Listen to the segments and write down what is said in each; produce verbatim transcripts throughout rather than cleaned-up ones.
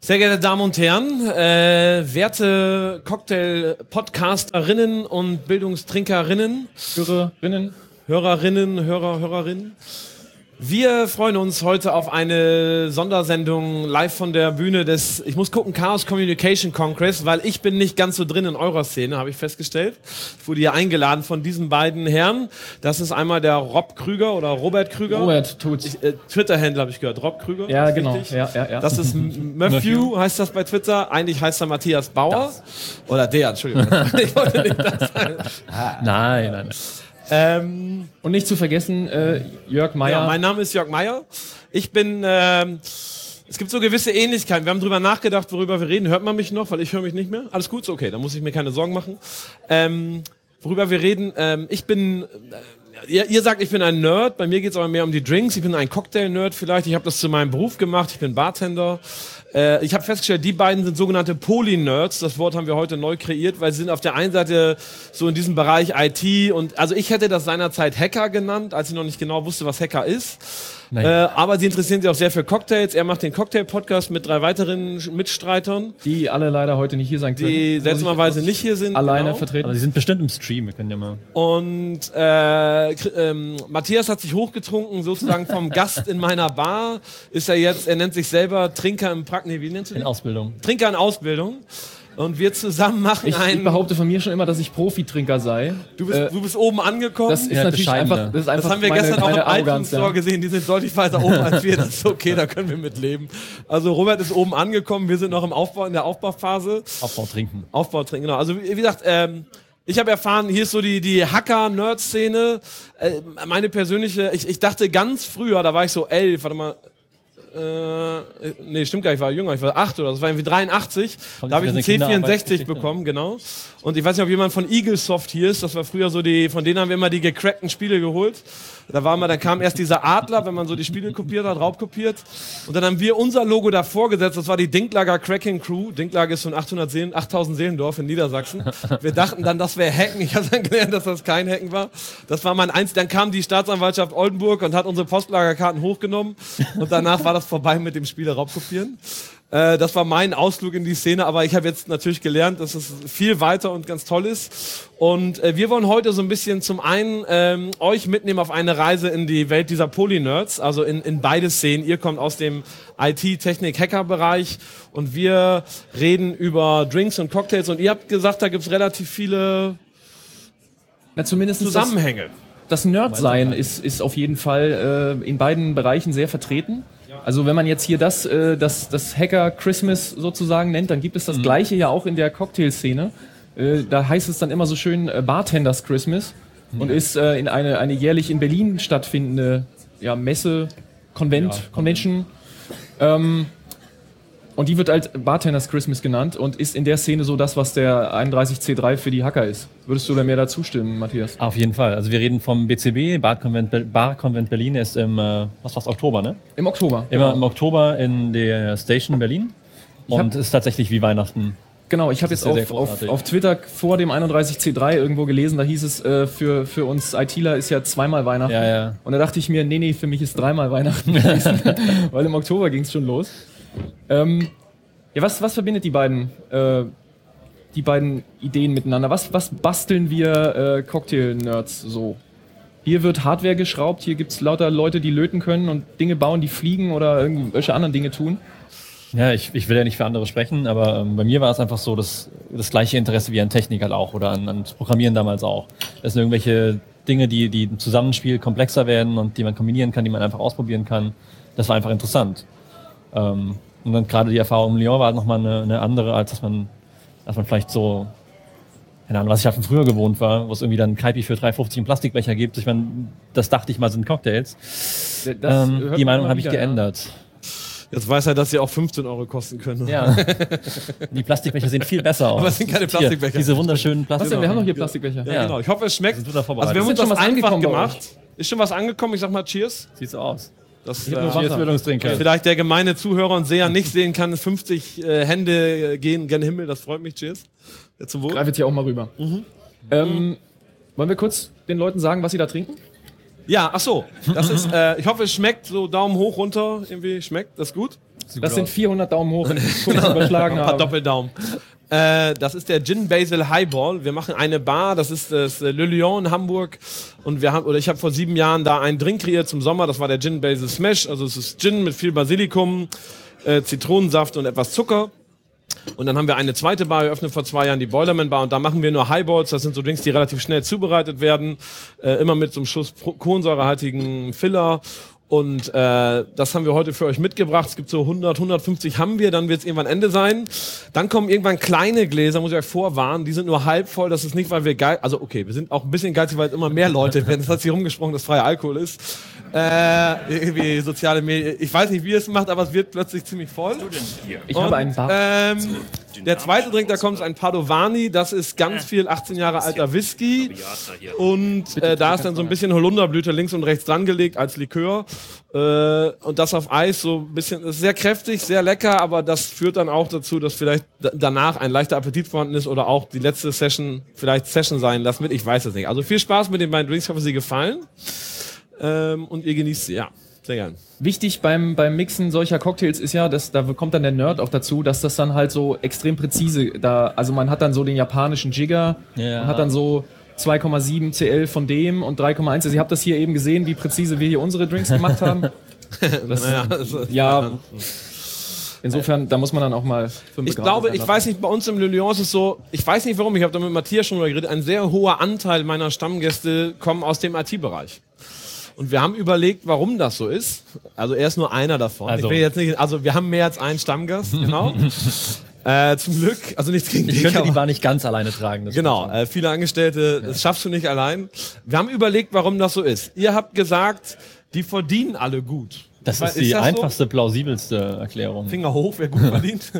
Sehr geehrte Damen und Herren, äh, werte Cocktail-Podcasterinnen und Bildungstrinkerinnen, Hörerinnen, Hörerinnen, Hörer, Hörerinnen. Wir freuen uns heute auf eine Sondersendung live von der Bühne des, ich muss gucken, Chaos Communication Congress, weil ich bin nicht ganz so drin in eurer Szene, habe ich festgestellt. Ich wurde hier eingeladen von diesen beiden Herren. Das ist einmal der Rob Krüger oder Robert Krüger. Robert tut's. Äh, Twitter-Handle habe ich gehört, Rob Krüger. Ja, genau. Richtig? Ja, ja, ja. Das ist Matthew, heißt das bei Twitter. Eigentlich heißt er Matthias Bauer. Das. Oder der, Entschuldigung. Ich wollte nicht das sagen. Nein, nein. Ähm, und nicht zu vergessen, äh, Jörg Meier. Ja, mein Name ist Jörg Meier. Ich bin, ähm, es gibt so gewisse Ähnlichkeiten. Wir haben drüber nachgedacht, worüber wir reden. Hört man mich noch? Weil ich höre mich nicht mehr. Alles gut, okay, dann muss ich mir keine Sorgen machen. Ähm, worüber wir reden, ähm, ich bin, äh, ihr, ihr sagt, ich bin ein Nerd. Bei mir geht es aber mehr um die Drinks. Ich bin ein Cocktail-Nerd vielleicht. Ich habe das zu meinem Beruf gemacht. Ich bin Bartender. Äh, ich habe festgestellt, die beiden sind sogenannte Poly-Nerds. Das Wort haben wir heute neu kreiert, weil sie sind auf der einen Seite so in diesem Bereich I T und also ich hätte das seinerzeit Hacker genannt, als ich noch nicht genau wusste, was Hacker ist. Äh, aber sie interessieren sich auch sehr für Cocktails. Er macht den Cocktail-Podcast mit drei weiteren Mitstreitern. Die alle leider heute nicht hier sein können. Die seltsamerweise nicht hier sind. Alleine genau. vertreten. Aber die sind bestimmt im Stream, wir können ja mal. Und äh, ähm, Matthias hat sich hochgetrunken, sozusagen vom Gast in meiner Bar. Ist er jetzt, er nennt sich selber Trinker im Prag, nee, wie nennst du den? In Ausbildung. Trinker in Ausbildung. Und wir zusammen machen ich, einen... Ich behaupte von mir schon immer, dass ich Profitrinker sei. Du bist, äh, du bist oben angekommen. Das ist ja, natürlich einfach, das ist einfach das haben wir meine, gestern auch im Arroganz, iTunes Store ja. gesehen. Die sind deutlich weiter oben als wir. Das ist okay, da können wir mit leben. Also Robert ist oben angekommen. Wir sind noch im Aufbau, in der Aufbauphase. Aufbau trinken. Aufbau trinken, genau. Also wie gesagt, ähm, ich habe erfahren, hier ist so die, die Hacker-Nerd-Szene. Äh, meine persönliche, ich, ich dachte ganz früher, da war ich so elf, warte mal, Äh, nee, stimmt gar nicht, ich war jünger, ich war acht oder so, das war irgendwie dreiundachtzig. Kommt da habe ich einen C vierundsechzig bekommen, genau. Und ich weiß nicht, ob jemand von Eaglesoft hier ist, das war früher so die, von denen haben wir immer die gecrackten Spiele geholt. Da war mal, dann kam erst dieser Adler, wenn man so die Spiele kopiert hat, raubkopiert. Und dann haben wir unser Logo davor gesetzt, das war die Dinklager Cracking Crew. Dinklager ist so ein achthundert Seelen, achttausend Seelendorf in Niedersachsen. Wir dachten dann, das wäre Hacken. Ich habe dann gelernt, dass das kein Hacken war. Das war mein eins. Dann kam die Staatsanwaltschaft Oldenburg und hat unsere Postlagerkarten hochgenommen. Und danach war das vorbei mit dem Spiele raubkopieren. Äh, das war mein Ausflug in die Szene, aber ich habe jetzt natürlich gelernt, dass es viel weiter und ganz toll ist. Und äh, wir wollen heute so ein bisschen zum einen ähm, euch mitnehmen auf eine Reise in die Welt dieser Poly-Nerds, also in, in beide Szenen. Ihr kommt aus dem I T, Technik, Hacker-Bereich und wir reden über Drinks und Cocktails. Und ihr habt gesagt, da gibt's relativ viele Na, zumindest Zusammenhänge. Das, das Nerd-Sein ist, ist auf jeden Fall äh, in beiden Bereichen sehr vertreten. Also wenn man jetzt hier das, äh, das, das Hacker Christmas sozusagen nennt, dann gibt es das mhm. Gleiche ja auch in der Cocktail-Szene. Äh, da heißt es dann immer so schön äh, Bartenders Christmas mhm. und ist äh, in eine, eine jährlich in Berlin stattfindende ja, Messe, Convent, ja, Convention. Ähm, und die wird als Bartenders Christmas genannt und ist in der Szene so das, was der einunddreißig C drei für die Hacker ist. Würdest du da mehr dazu stimmen, Matthias? Auf jeden Fall. Also wir reden vom B C B, Barkonvent, Barkonvent Berlin, ist im, äh, was war's, Oktober, ne? Im Oktober. Immer genau. im Oktober in der Station Berlin. Und ist tatsächlich wie Weihnachten. Genau, ich habe jetzt sehr, auf, sehr auf, auf Twitter vor dem einunddreißig C drei irgendwo gelesen, da hieß es, äh, für, für uns ITler ist ja zweimal Weihnachten. Ja, ja. Und da dachte ich mir, nee, nee, für mich ist dreimal Weihnachten gewesen, weil im Oktober ging es schon los. Ähm, ja, was, was verbindet die beiden, äh, die beiden Ideen miteinander? Was, was basteln wir äh, Cocktail-Nerds so? Hier wird Hardware geschraubt, hier gibt's lauter Leute, die löten können und Dinge bauen, die fliegen oder irgendwelche anderen Dinge tun. Ja, ich, ich will ja nicht für andere sprechen, aber ähm, bei mir war es einfach so, dass das gleiche Interesse wie an Technik halt auch oder an, an Programmieren damals auch. Das sind irgendwelche Dinge, die, die im Zusammenspiel komplexer werden und die man kombinieren kann, die man einfach ausprobieren kann. Das war einfach interessant. Ähm, und dann gerade die Erfahrung in Lyon war halt nochmal eine, eine andere, als dass man, dass man vielleicht so, keine Ahnung, was ich halt von früher gewohnt war, wo es irgendwie dann Kaipi für drei fünfzig im Plastikbecher gibt. Ich meine, das dachte ich mal sind Cocktails. Ähm, die Meinung habe ich geändert. Ja. Jetzt weiß er, dass sie auch fünfzehn Euro kosten können. Ja. Die Plastikbecher sehen viel besser aus. Aber es sind keine Plastikbecher. Hier, diese wunderschönen Plastikbecher. Was denn? Wir haben doch hier Plastikbecher. Ja, ja, genau. Ich hoffe, es schmeckt. Also wir haben uns das einfach gemacht. Ist schon was angekommen? Ich sag mal Cheers. Sieht so aus. Das äh, Cheers, Bildungstrinker. Vielleicht der gemeine Zuhörer und Seher nicht sehen kann, fünfzig äh, Hände gehen gen Himmel. Das freut mich. Cheers. Ja, zum Wohl. Greif jetzt hier auch mal rüber. Mhm. Ähm, wollen wir kurz den Leuten sagen, was sie da trinken? Ja, ach so. Das ist, äh, ich hoffe, es schmeckt. So Daumen hoch, runter. Irgendwie schmeckt. Das ist gut. Das sind vierhundert Daumen hoch, wenn ich kurz überschlagen Ein paar habe. Doppeldaumen. Äh, das ist der Gin Basil Highball. Wir machen eine Bar, das ist das Le Lion in Hamburg. Und wir haben, oder ich habe vor sieben Jahren da einen Drink kreiert zum Sommer. Das war der Gin Basil Smash. Also es ist Gin mit viel Basilikum, äh, Zitronensaft und etwas Zucker. Und dann haben wir eine zweite Bar eröffnet vor zwei Jahren, die Boilerman Bar. Und da machen wir nur Highballs. Das sind so Drinks, die relativ schnell zubereitet werden. Äh, immer mit so einem Schuss kohlensäurehaltigen Filler. Und äh, das haben wir heute für euch mitgebracht. Es gibt so hundert, hundertfünfzig haben wir, dann wird es irgendwann Ende sein. Dann kommen irgendwann kleine Gläser, muss ich euch vorwarnen, die sind nur halb voll. Das ist nicht, weil wir geil, also okay, wir sind auch ein bisschen geizig, weil immer mehr Leute werden. Das hat sich rumgesprochen, dass freier Alkohol ist. Äh, irgendwie soziale Medien, ich weiß nicht, wie es macht, aber es wird plötzlich ziemlich voll. Ich Und, habe einen Bar. Ähm, der zweite Drink, da kommt ist ein Padovani, das ist ganz viel achtzehn Jahre alter Whisky und äh, da ist dann so ein bisschen Holunderblüte links und rechts dran gelegt als Likör äh, und das auf Eis so ein bisschen, ist sehr kräftig, sehr lecker, aber das führt dann auch dazu, dass vielleicht d- danach ein leichter Appetit vorhanden ist oder auch die letzte Session vielleicht Session sein lassen wird, ich weiß es nicht. Also viel Spaß mit den beiden Drinks, ich hoffe, sie gefallen ähm, und ihr genießt sie, ja. Sehr gern. Wichtig beim, beim Mixen solcher Cocktails ist ja, dass da kommt dann der Nerd auch dazu, dass das dann halt so extrem präzise da, also man hat dann so den japanischen Jigger, Ja. man hat dann so zwei Komma sieben C L von dem und drei Komma eins. Also ihr habt das hier eben gesehen, wie präzise wir hier unsere Drinks gemacht haben. Das, Naja, also, ja, insofern, da muss man dann auch mal fünf Ich Grad glaube, sein ich lassen. weiß nicht, bei uns im Le Lion ist es so, ich weiß nicht warum, ich habe da mit Matthias schon drüber geredet, ein sehr hoher Anteil meiner Stammgäste kommen aus dem I T-Bereich. Und wir haben überlegt, warum das so ist. Also er ist nur einer davon. Also, ich will jetzt nicht, also wir haben mehr als einen Stammgast, genau. äh, zum Glück, also nichts gegen Ich dich, könnte aber- die Bar nicht ganz alleine tragen. Das Genau, stimmt schon. äh, viele Angestellte, das schaffst du nicht allein. Wir haben überlegt, warum das so ist. Ihr habt gesagt, die verdienen alle gut. Das Weil- ist die das einfachste, plausibelste Erklärung. So? Finger hoch, wer gut verdient.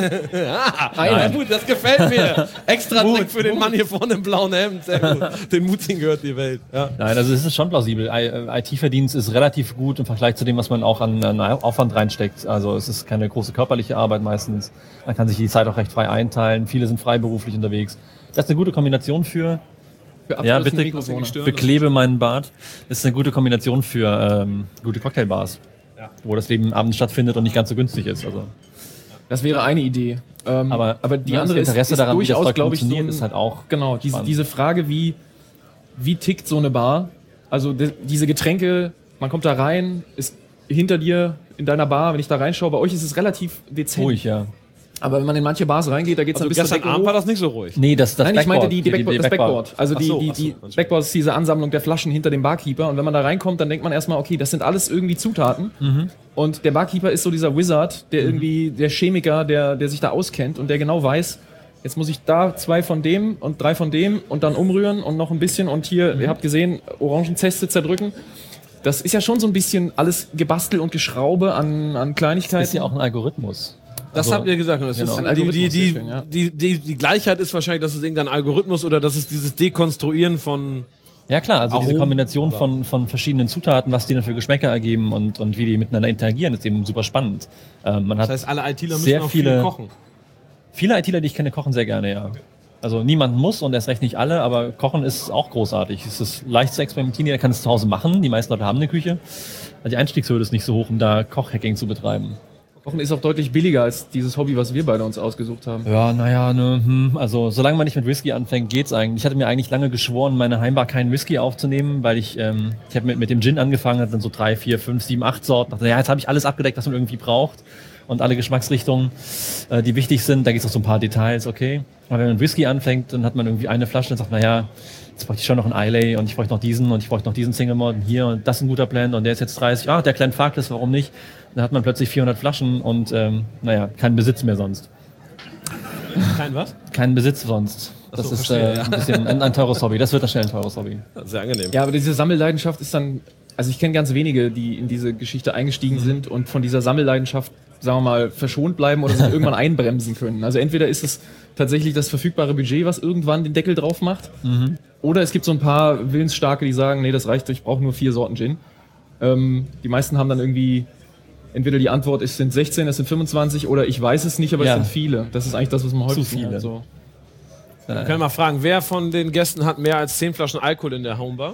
ah, ja, gut, das gefällt mir. Extra Trick für den Mann hier vorne im blauen Hemd. Sehr gut. Den Mutigen gehört die Welt. Ja. Nein, also es ist schon plausibel. I T-Verdienst ist relativ gut im Vergleich zu dem, was man auch an, an Aufwand reinsteckt. Also es ist keine große körperliche Arbeit meistens. Man kann sich die Zeit auch recht frei einteilen. Viele sind freiberuflich unterwegs. Das ist eine gute Kombination für... Für Ja, abgerissene bitte Mikrofone. beklebe meinen Bart. Das ist eine gute Kombination für ähm, gute Cocktailbars, wo das Leben abends stattfindet und nicht ganz so günstig ist. Also, Das wäre eine Idee. Ähm, aber, aber die ja, andere das Interesse ist, ist daran, wie das durchaus, Zeug glaube ich, so funktioniert, ein, ist halt auch genau, diese, spannend. diese Frage, wie, wie tickt so eine Bar? Also de, diese Getränke, man kommt da rein, ist hinter dir in deiner Bar, wenn ich da reinschaue, bei euch ist es relativ dezent. ruhig, ja. Aber wenn man in manche Bars reingeht, da geht es Also dann bis zur gestern Decke Abend hoch. war das nicht so ruhig. Nee, das, das Nein, ich meinte die, die, Backboard, das Backboard. Also Ach die, so, die, ach so, die Entschuldigung. Backboard ist diese Ansammlung der Flaschen hinter dem Barkeeper. Und wenn man da reinkommt, dann denkt man erstmal, okay, das sind alles irgendwie Zutaten. Und der Barkeeper ist so dieser Wizard, der irgendwie, der Chemiker, der, der sich da auskennt und der genau weiß, jetzt muss ich da zwei von dem und drei von dem und dann umrühren und noch ein bisschen. Und hier, ihr habt gesehen, Orangenzeste zerdrücken. Das ist ja schon so ein bisschen alles Gebastel und Geschraube an, an Kleinigkeiten. Das ist ja auch ein Algorithmus. Das Also, habt ihr gesagt. Das genau. ist, Ein die, die, Algorithmus, die, sehr schön, ja. die, die, die Gleichheit ist wahrscheinlich, dass es irgendein Algorithmus oder dass es dieses Dekonstruieren von... Ja klar, also diese Aromen. Kombination von, von verschiedenen Zutaten, was die dann für Geschmäcker ergeben und, und wie die miteinander interagieren, ist eben super spannend. Ähm, man hat Das heißt, alle ITler müssen sehr auch viel viele- kochen. viele ITler, die ich kenne, kochen sehr gerne, ja. Also niemand muss und erst recht nicht alle, aber Kochen ist auch großartig. Es ist leicht zu experimentieren, jeder kann es zu Hause machen. Die meisten Leute haben eine Küche. Die Einstiegshürde ist nicht so hoch, um da Kochhacking zu betreiben. Kochen ist auch deutlich billiger als dieses Hobby, was wir beide uns ausgesucht haben. Ja, naja, ne, hm, also solange man nicht mit Whisky anfängt, geht's eigentlich. Ich hatte mir eigentlich lange geschworen, meine Heimbar keinen Whisky aufzunehmen, weil ich, ähm, ich habe mit, mit dem Gin angefangen, hatte dann so drei, vier, fünf, sieben, acht Sorten. Dachte, ja, jetzt habe ich alles abgedeckt, was man irgendwie braucht und alle Geschmacksrichtungen, äh, die wichtig sind. Da gibt's auch so ein paar Details, okay. Aber wenn man mit Whisky anfängt, dann hat man irgendwie eine Flasche und sagt, naja, jetzt bräuchte ich schon noch einen Islay und ich bräuchte noch diesen und ich bräuchte noch diesen Single Malt und hier und das ist ein guter Blend und der ist jetzt dreißig. Ah, der kleine Farkless, warum nicht? Dann hat man plötzlich vierhundert Flaschen und ähm, naja, keinen Besitz mehr sonst. Kein was? Keinen Besitz sonst. Das so, ist verstehe, äh, ja. ein bisschen ein, ein teures Hobby. Das wird dann schnell ein teures Hobby. Sehr angenehm. Ja, aber diese Sammelleidenschaft ist dann, also ich kenne ganz wenige, die in diese Geschichte eingestiegen sind und von dieser Sammelleidenschaft, sagen wir mal, verschont bleiben oder sich irgendwann einbremsen können. Also entweder ist es tatsächlich das verfügbare Budget, was irgendwann den Deckel drauf macht, oder es gibt so ein paar Willensstarke, die sagen, nee, das reicht, ich brauche nur vier Sorten Gin. Ähm, die meisten haben dann irgendwie, entweder die Antwort, es sind sechzehn, es sind fünfundzwanzig oder ich weiß es nicht, aber Ja. es sind viele. Das ist eigentlich das, was man häufig viele. So. Wir können mal fragen, wer von den Gästen hat mehr als zehn Flaschen Alkohol in der Homebar?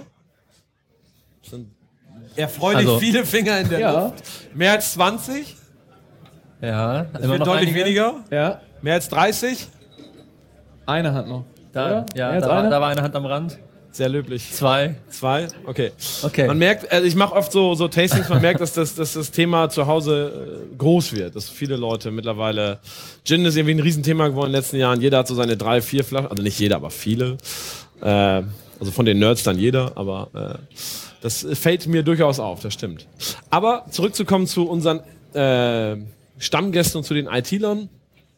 Das sind erfreulich Also- viele Finger in der Ja. Luft. Mehr als zwanzig? Ja, Es wird deutlich einige. weniger. Ja. Mehr als dreißig. Eine Hand noch. Da, Oder? ja, Mehr als da, war, eine? da war eine Hand am Rand. Sehr löblich. Zwei. Zwei? Okay. Okay. Man merkt, also ich mache oft so, so Tastings, man merkt, dass das, dass das Thema zu Hause äh, groß wird. Dass viele Leute mittlerweile, Gin ist irgendwie ein Riesenthema geworden in den letzten Jahren. Jeder hat so seine drei, vier Flaschen, also nicht jeder, aber viele. Äh, also von den Nerds dann jeder, aber äh, das fällt mir durchaus auf, das stimmt. Aber zurückzukommen zu unseren äh, Stammgästen und zu den I T-Lern.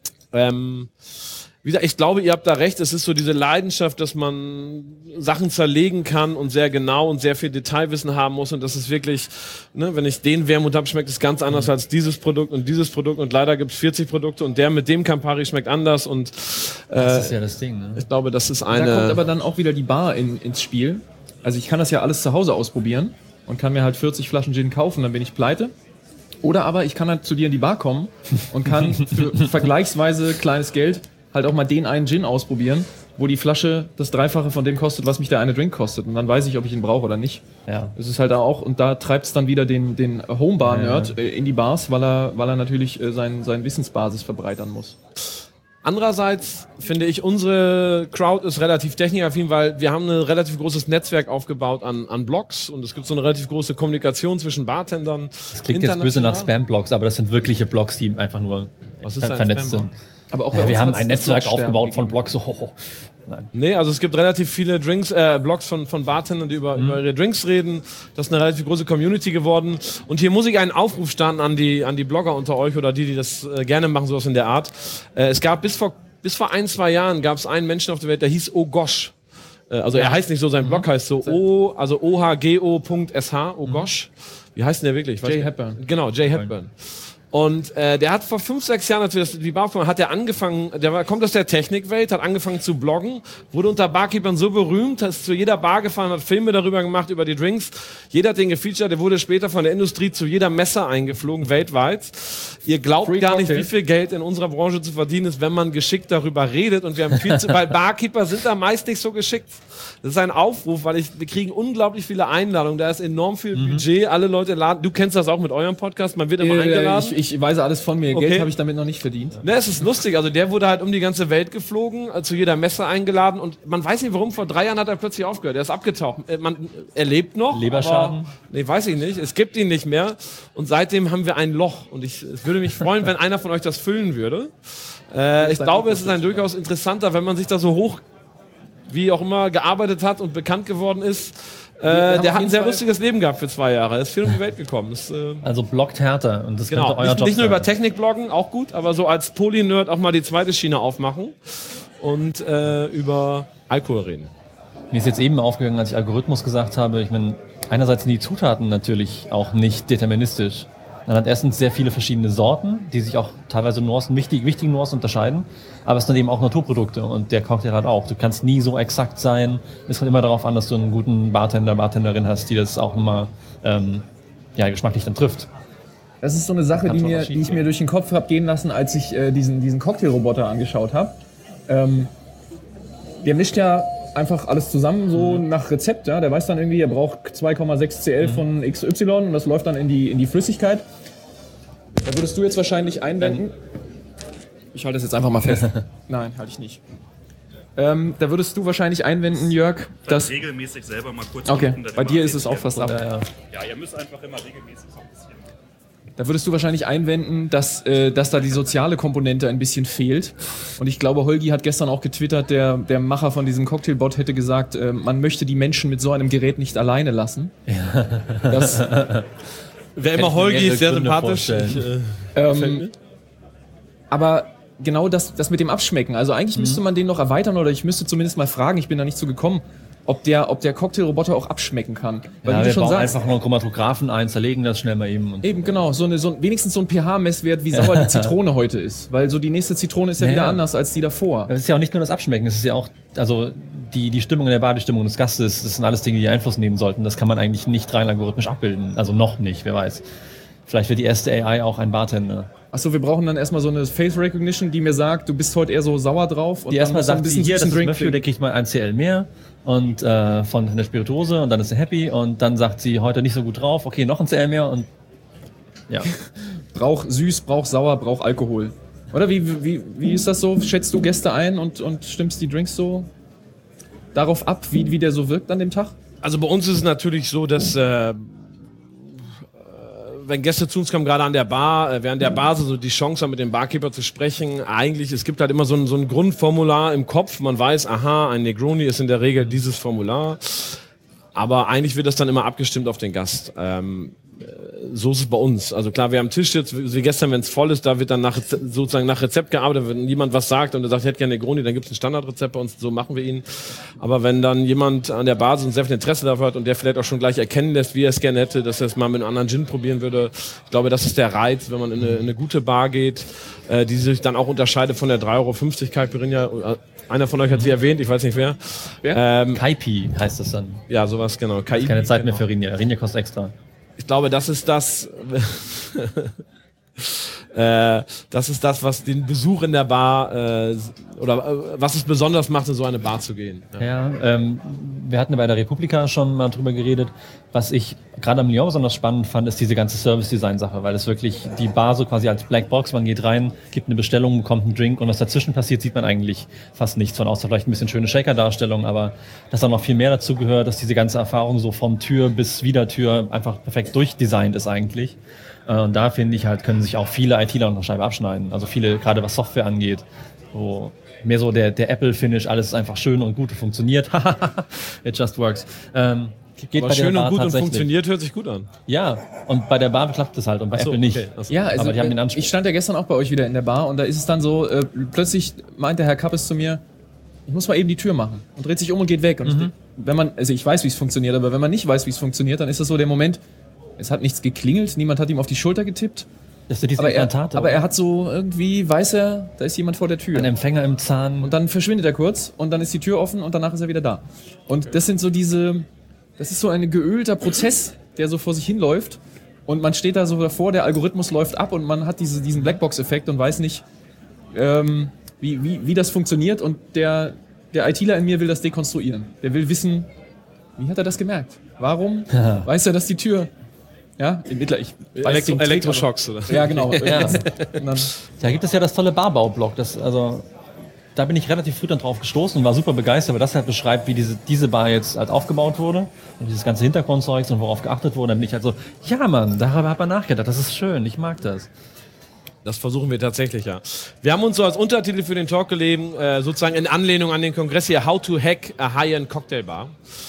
Ähm, Wie gesagt, ich glaube, ihr habt da recht. Es ist so diese Leidenschaft, dass man Sachen zerlegen kann und sehr genau und sehr viel Detailwissen haben muss. Und das ist wirklich, ne, wenn ich den Wermut habe, schmeckt es ganz anders als dieses Produkt und dieses Produkt. Und leider gibt es vierzig Produkte und der mit dem Campari schmeckt anders. Und äh, Das ist ja das Ding, ne? ich glaube, das ist Da kommt eine. aber dann auch wieder die Bar in, ins Spiel. Also ich kann das ja alles zu Hause ausprobieren und kann mir halt vierzig Flaschen Gin kaufen, dann bin ich pleite. Oder aber ich kann halt zu dir in die Bar kommen und kann für vergleichsweise kleines Geld halt auch mal den einen Gin ausprobieren, wo die Flasche das Dreifache von dem kostet, was mich der eine Drink kostet. Und dann weiß ich, ob ich ihn brauche oder nicht. Ja. Es ist halt auch, und da treibt es dann wieder den, den Homebar-Nerd Ja. äh, in die Bars, weil er, weil er natürlich äh, sein, sein Wissensbasis verbreitern muss. Andererseits finde ich, unsere Crowd ist relativ technikaffin, weil wir haben ein relativ großes Netzwerk aufgebaut an, an Blogs und es gibt so eine relativ große Kommunikation zwischen Bartendern. Das klingt jetzt böse nach Spam-Blogs, aber das sind wirkliche Blogs, die einfach nur Was ist ver- ein vernetzt Spam-Blog? sind. Aber auch bei Ja, uns wir haben hat's ein das Netzwerk Blogsterben aufgebaut von gegeben. Blogs. Oh, oh. Nein. Nee, also es gibt relativ viele Drinks, äh, Blogs von, von Bartendern, die über, Mhm. über ihre Drinks reden. Das ist eine relativ große Community geworden. Und hier muss ich einen Aufruf starten an die, an die Blogger unter euch oder die, die das äh, gerne machen, sowas in der Art. Äh, es gab bis vor, bis vor ein, zwei Jahren gab es einen Menschen auf der Welt, der hieß O Gosh. Äh, also er heißt nicht so, sein Blog heißt so O, also O H G O Punkt S H, O Gosh. Wie heißt denn der wirklich? Ich weiß Jay nicht. Hepburn. Genau, Jay Hepburn. Und äh, der hat vor fünf, sechs Jahren, als wir das, die Bar aufgemacht haben, hat er angefangen, der war, kommt aus der Technikwelt, hat angefangen zu bloggen, wurde unter Barkeepern so berühmt, ist zu jeder Bar gefahren, hat Filme darüber gemacht, über die Drinks. Jeder hat den gefeatured, der wurde später von der Industrie zu jeder Messe eingeflogen, weltweit. Ihr glaubt Free gar nicht, Cocktail. wie viel Geld in unserer Branche zu verdienen ist, wenn man geschickt darüber redet. Und wir haben viel zu, weil Barkeeper sind da meist nicht so geschickt. Das ist ein Aufruf, weil ich, wir kriegen unglaublich viele Einladungen, da ist enorm viel Budget, alle Leute laden, du kennst das auch mit eurem Podcast, man wird immer Äh, eingeladen. ich, ich weiß alles von mir. Okay. Geld habe ich damit noch nicht verdient. Ne, es ist lustig, also der wurde halt um die ganze Welt geflogen, äh, zu jeder Messe eingeladen und man weiß nicht warum, vor drei Jahren hat er plötzlich aufgehört, er ist abgetaucht. Äh, man, er lebt noch. Leberschaden? Aber, nee, weiß ich nicht, es gibt ihn nicht mehr und seitdem haben wir ein Loch und ich es würde mich freuen, wenn einer von euch das füllen würde. Äh, ich glaube, es ist ein durchaus interessanter, wenn man sich da so hoch, wie auch immer, gearbeitet hat und bekannt geworden ist. Äh, haben der auf hat ein jeden sehr Fall- lustiges Leben gehabt für zwei Jahre, er ist viel um die Welt gekommen. Das, äh, Also bloggt härter und das Genau, könnte euer nicht, Job nicht nur sein. über Technik bloggen, auch gut, aber so als Poly-Nerd auch mal die zweite Schiene aufmachen und äh, über Alkohol reden. Mir ist jetzt eben aufgegangen, als ich Algorithmus gesagt habe, ich meine, einerseits sind die Zutaten natürlich auch nicht deterministisch. Man hat erstens sehr viele verschiedene Sorten, die sich auch teilweise Nuancen, wichtig, wichtigen Nuancen unterscheiden, aber es sind eben auch Naturprodukte und der Cocktail hat auch. Du kannst nie so exakt sein. Es kommt immer darauf an, dass du einen guten Bartender, Bartenderin hast, die das auch immer ähm, ja, geschmacklich dann trifft. Das ist so eine Sache, Kann die, schon mir, was die ich schiefgehen. mir durch den Kopf habe gehen lassen, als ich äh, diesen, diesen Cocktailroboter angeschaut habe. Ähm, der mischt ja einfach alles zusammen, so Mhm. nach Rezept. Ja? Der weiß dann irgendwie, er braucht zwei Komma sechs Cl Mhm. von X Y und das läuft dann in die, in die Flüssigkeit. Da würdest du jetzt wahrscheinlich einwenden. Ich halte das jetzt einfach mal fest. Nein, halte ich nicht. Ähm, da würdest du wahrscheinlich einwenden, Jörg, dass. regelmäßig selber mal kurz Okay, gucken, dass bei ihr dir mal ist seht, es auch fast ab. Ja, ja. Ja, ihr müsst einfach immer regelmäßig so ein bisschen. Da würdest du wahrscheinlich einwenden, dass, äh, dass da die soziale Komponente ein bisschen fehlt. Und ich glaube, Holgi hat gestern auch getwittert, der, der Macher von diesem Cocktailbot hätte gesagt, äh, man möchte die Menschen mit so einem Gerät nicht alleine lassen. Das, Wer ich immer mir Holgi mehrere ist, sehr Gründe sympathisch. vorstellen. Ich, äh, ähm, aber genau das, das mit dem Abschmecken. Also eigentlich Mhm. müsste man den noch erweitern oder ich müsste zumindest mal fragen, ich bin da nicht so gekommen, ob der, ob der Cocktailroboter auch abschmecken kann. Weil Ja, wie wir du schon bauen sagst, einfach noch einen Chromatographen ein, zerlegen das schnell mal eben. Und eben genau, so eine, so, ein- wenigstens so ein pH-Messwert, wie sauer die Zitrone heute ist. Weil so die nächste Zitrone ist ja, Ja, wieder ja. anders als die davor. Das ist ja auch nicht nur das Abschmecken, es ist ja auch, also die, die Stimmung in der Bar, die Stimmung des Gastes, das sind alles Dinge, die Einfluss nehmen sollten. Das kann man eigentlich nicht rein algorithmisch abbilden. Also noch nicht, wer weiß. Vielleicht wird die erste A I auch ein Bartender. Achso, wir brauchen dann erstmal so eine Face Recognition, die mir sagt, du bist heute eher so sauer drauf. Und Die dann erstmal musst du sagt, sie, hier, das süßen ist Möffe, der kriegt mal ein C L mehr und äh, von der Spirituose und dann ist er happy und dann sagt sie, heute nicht so gut drauf, okay, noch ein C L mehr und ja. braucht süß, braucht sauer, braucht Alkohol. Oder wie, wie, wie ist das so? Schätzt du Gäste ein und, und stimmst die Drinks so darauf ab, wie, wie der so wirkt an dem Tag? Also bei uns ist es natürlich so, dass äh, wenn Gäste zu uns kommen, gerade an der Bar, äh, während der Bar so die Chance haben, mit dem Barkeeper zu sprechen, eigentlich, es gibt halt immer so ein, so ein Grundformular im Kopf, man weiß, aha, ein Negroni ist in der Regel dieses Formular, aber eigentlich wird das dann immer abgestimmt auf den Gast. Ähm, So ist es bei uns. Also klar, wer am Tisch sitzt, wie gestern, wenn es voll ist, da wird dann nach, sozusagen nach Rezept gearbeitet. Wenn jemand was sagt und er sagt, ich hätte gerne Negroni, dann gibt es ein Standardrezept bei uns, so machen wir ihn. Aber wenn dann jemand an der Basis und sehr viel Interesse dafür hat und der vielleicht auch schon gleich erkennen lässt, wie er es gerne hätte, dass er es mal mit einem anderen Gin probieren würde, ich glaube, das ist der Reiz, wenn man in eine, in eine gute Bar geht, äh, die sich dann auch unterscheidet von der drei Euro fünfzig Caipirinha. Einer von euch hat sie erwähnt, ich weiß nicht wer. Wer? Ähm, Kaipi heißt das dann. ja, sowas, genau. K I P, Keine Zeit mehr genau. für Rinja. Rinja kostet extra. Ich glaube, das ist das, äh, das ist das, was den Besuch in der Bar äh, oder äh, was es besonders macht, in so eine Bar zu gehen. Ja. Ja, ähm, wir hatten bei der Republika schon mal drüber geredet. Was ich gerade am Lyon besonders spannend fand, ist diese ganze Service-Design-Sache, weil es wirklich die Bar so quasi als Blackbox, man geht rein, gibt eine Bestellung, bekommt einen Drink und was dazwischen passiert, sieht man eigentlich fast nichts von, außer vielleicht ein bisschen schöne Shaker-Darstellung, aber dass da noch viel mehr dazu gehört, dass diese ganze Erfahrung so von Tür bis Wiedertür einfach perfekt durchdesignt ist eigentlich. Und da finde ich halt, können sich auch viele ITler noch eine Scheibe abschneiden. Also viele, gerade was Software angeht, wo mehr so der, der Apple-Finish, alles ist einfach schön und gut und funktioniert. It just works. Ähm, geht Aber bei schön der Bar und gut und tatsächlich. funktioniert, hört sich gut an. Ja, und bei der Bar klappt es halt und bei Ach so, Apple nicht. okay. Ach so. Ja, also Aber die haben den äh, Anspruch. ich stand ja gestern auch bei euch wieder in der Bar und da ist es dann so, äh, plötzlich meint der Herr Kappes zu mir, ich muss mal eben die Tür machen und dreht sich um und geht weg. Und ich, wenn man, also ich weiß, wie es funktioniert, aber wenn man nicht weiß, wie es funktioniert, dann ist das so der Moment, es hat nichts geklingelt, niemand hat ihm auf die Schulter getippt, Das sind diese aber er, Implantate. aber er hat so irgendwie, weiß er, da ist jemand vor der Tür. einen Empfänger im Zahn. Und dann verschwindet er kurz und dann ist die Tür offen und danach ist er wieder da. Und das sind so diese, das ist so ein geölter Prozess, der so vor sich hinläuft und man steht da so davor, der Algorithmus läuft ab und man hat diese, diesen Blackbox-Effekt und weiß nicht, ähm, wie, wie, wie das funktioniert und der, der ITler in mir will das dekonstruieren. Der will wissen, wie hat er das gemerkt? Warum weiß er, dass die Tür, ja, im Mittler, ich weiß den Trick, Elektroschocks, oder? aber- Ja, genau. Ja. Und dann, Da gibt es ja das tolle Barbaublock. Das, also, da bin ich relativ früh dann drauf gestoßen und war super begeistert, weil das halt beschreibt, wie diese, diese Bar jetzt halt aufgebaut wurde und dieses ganze Hintergrundzeugs und worauf geachtet wurde. Dann bin ich halt so, ja Mann, darüber hat man nachgedacht, das ist schön, ich mag das. Das versuchen wir tatsächlich, ja. Wir haben uns so als Untertitel für den Talk gelegen, äh, sozusagen in Anlehnung an den Kongress hier, How to Hack a High-End Cocktail Bar.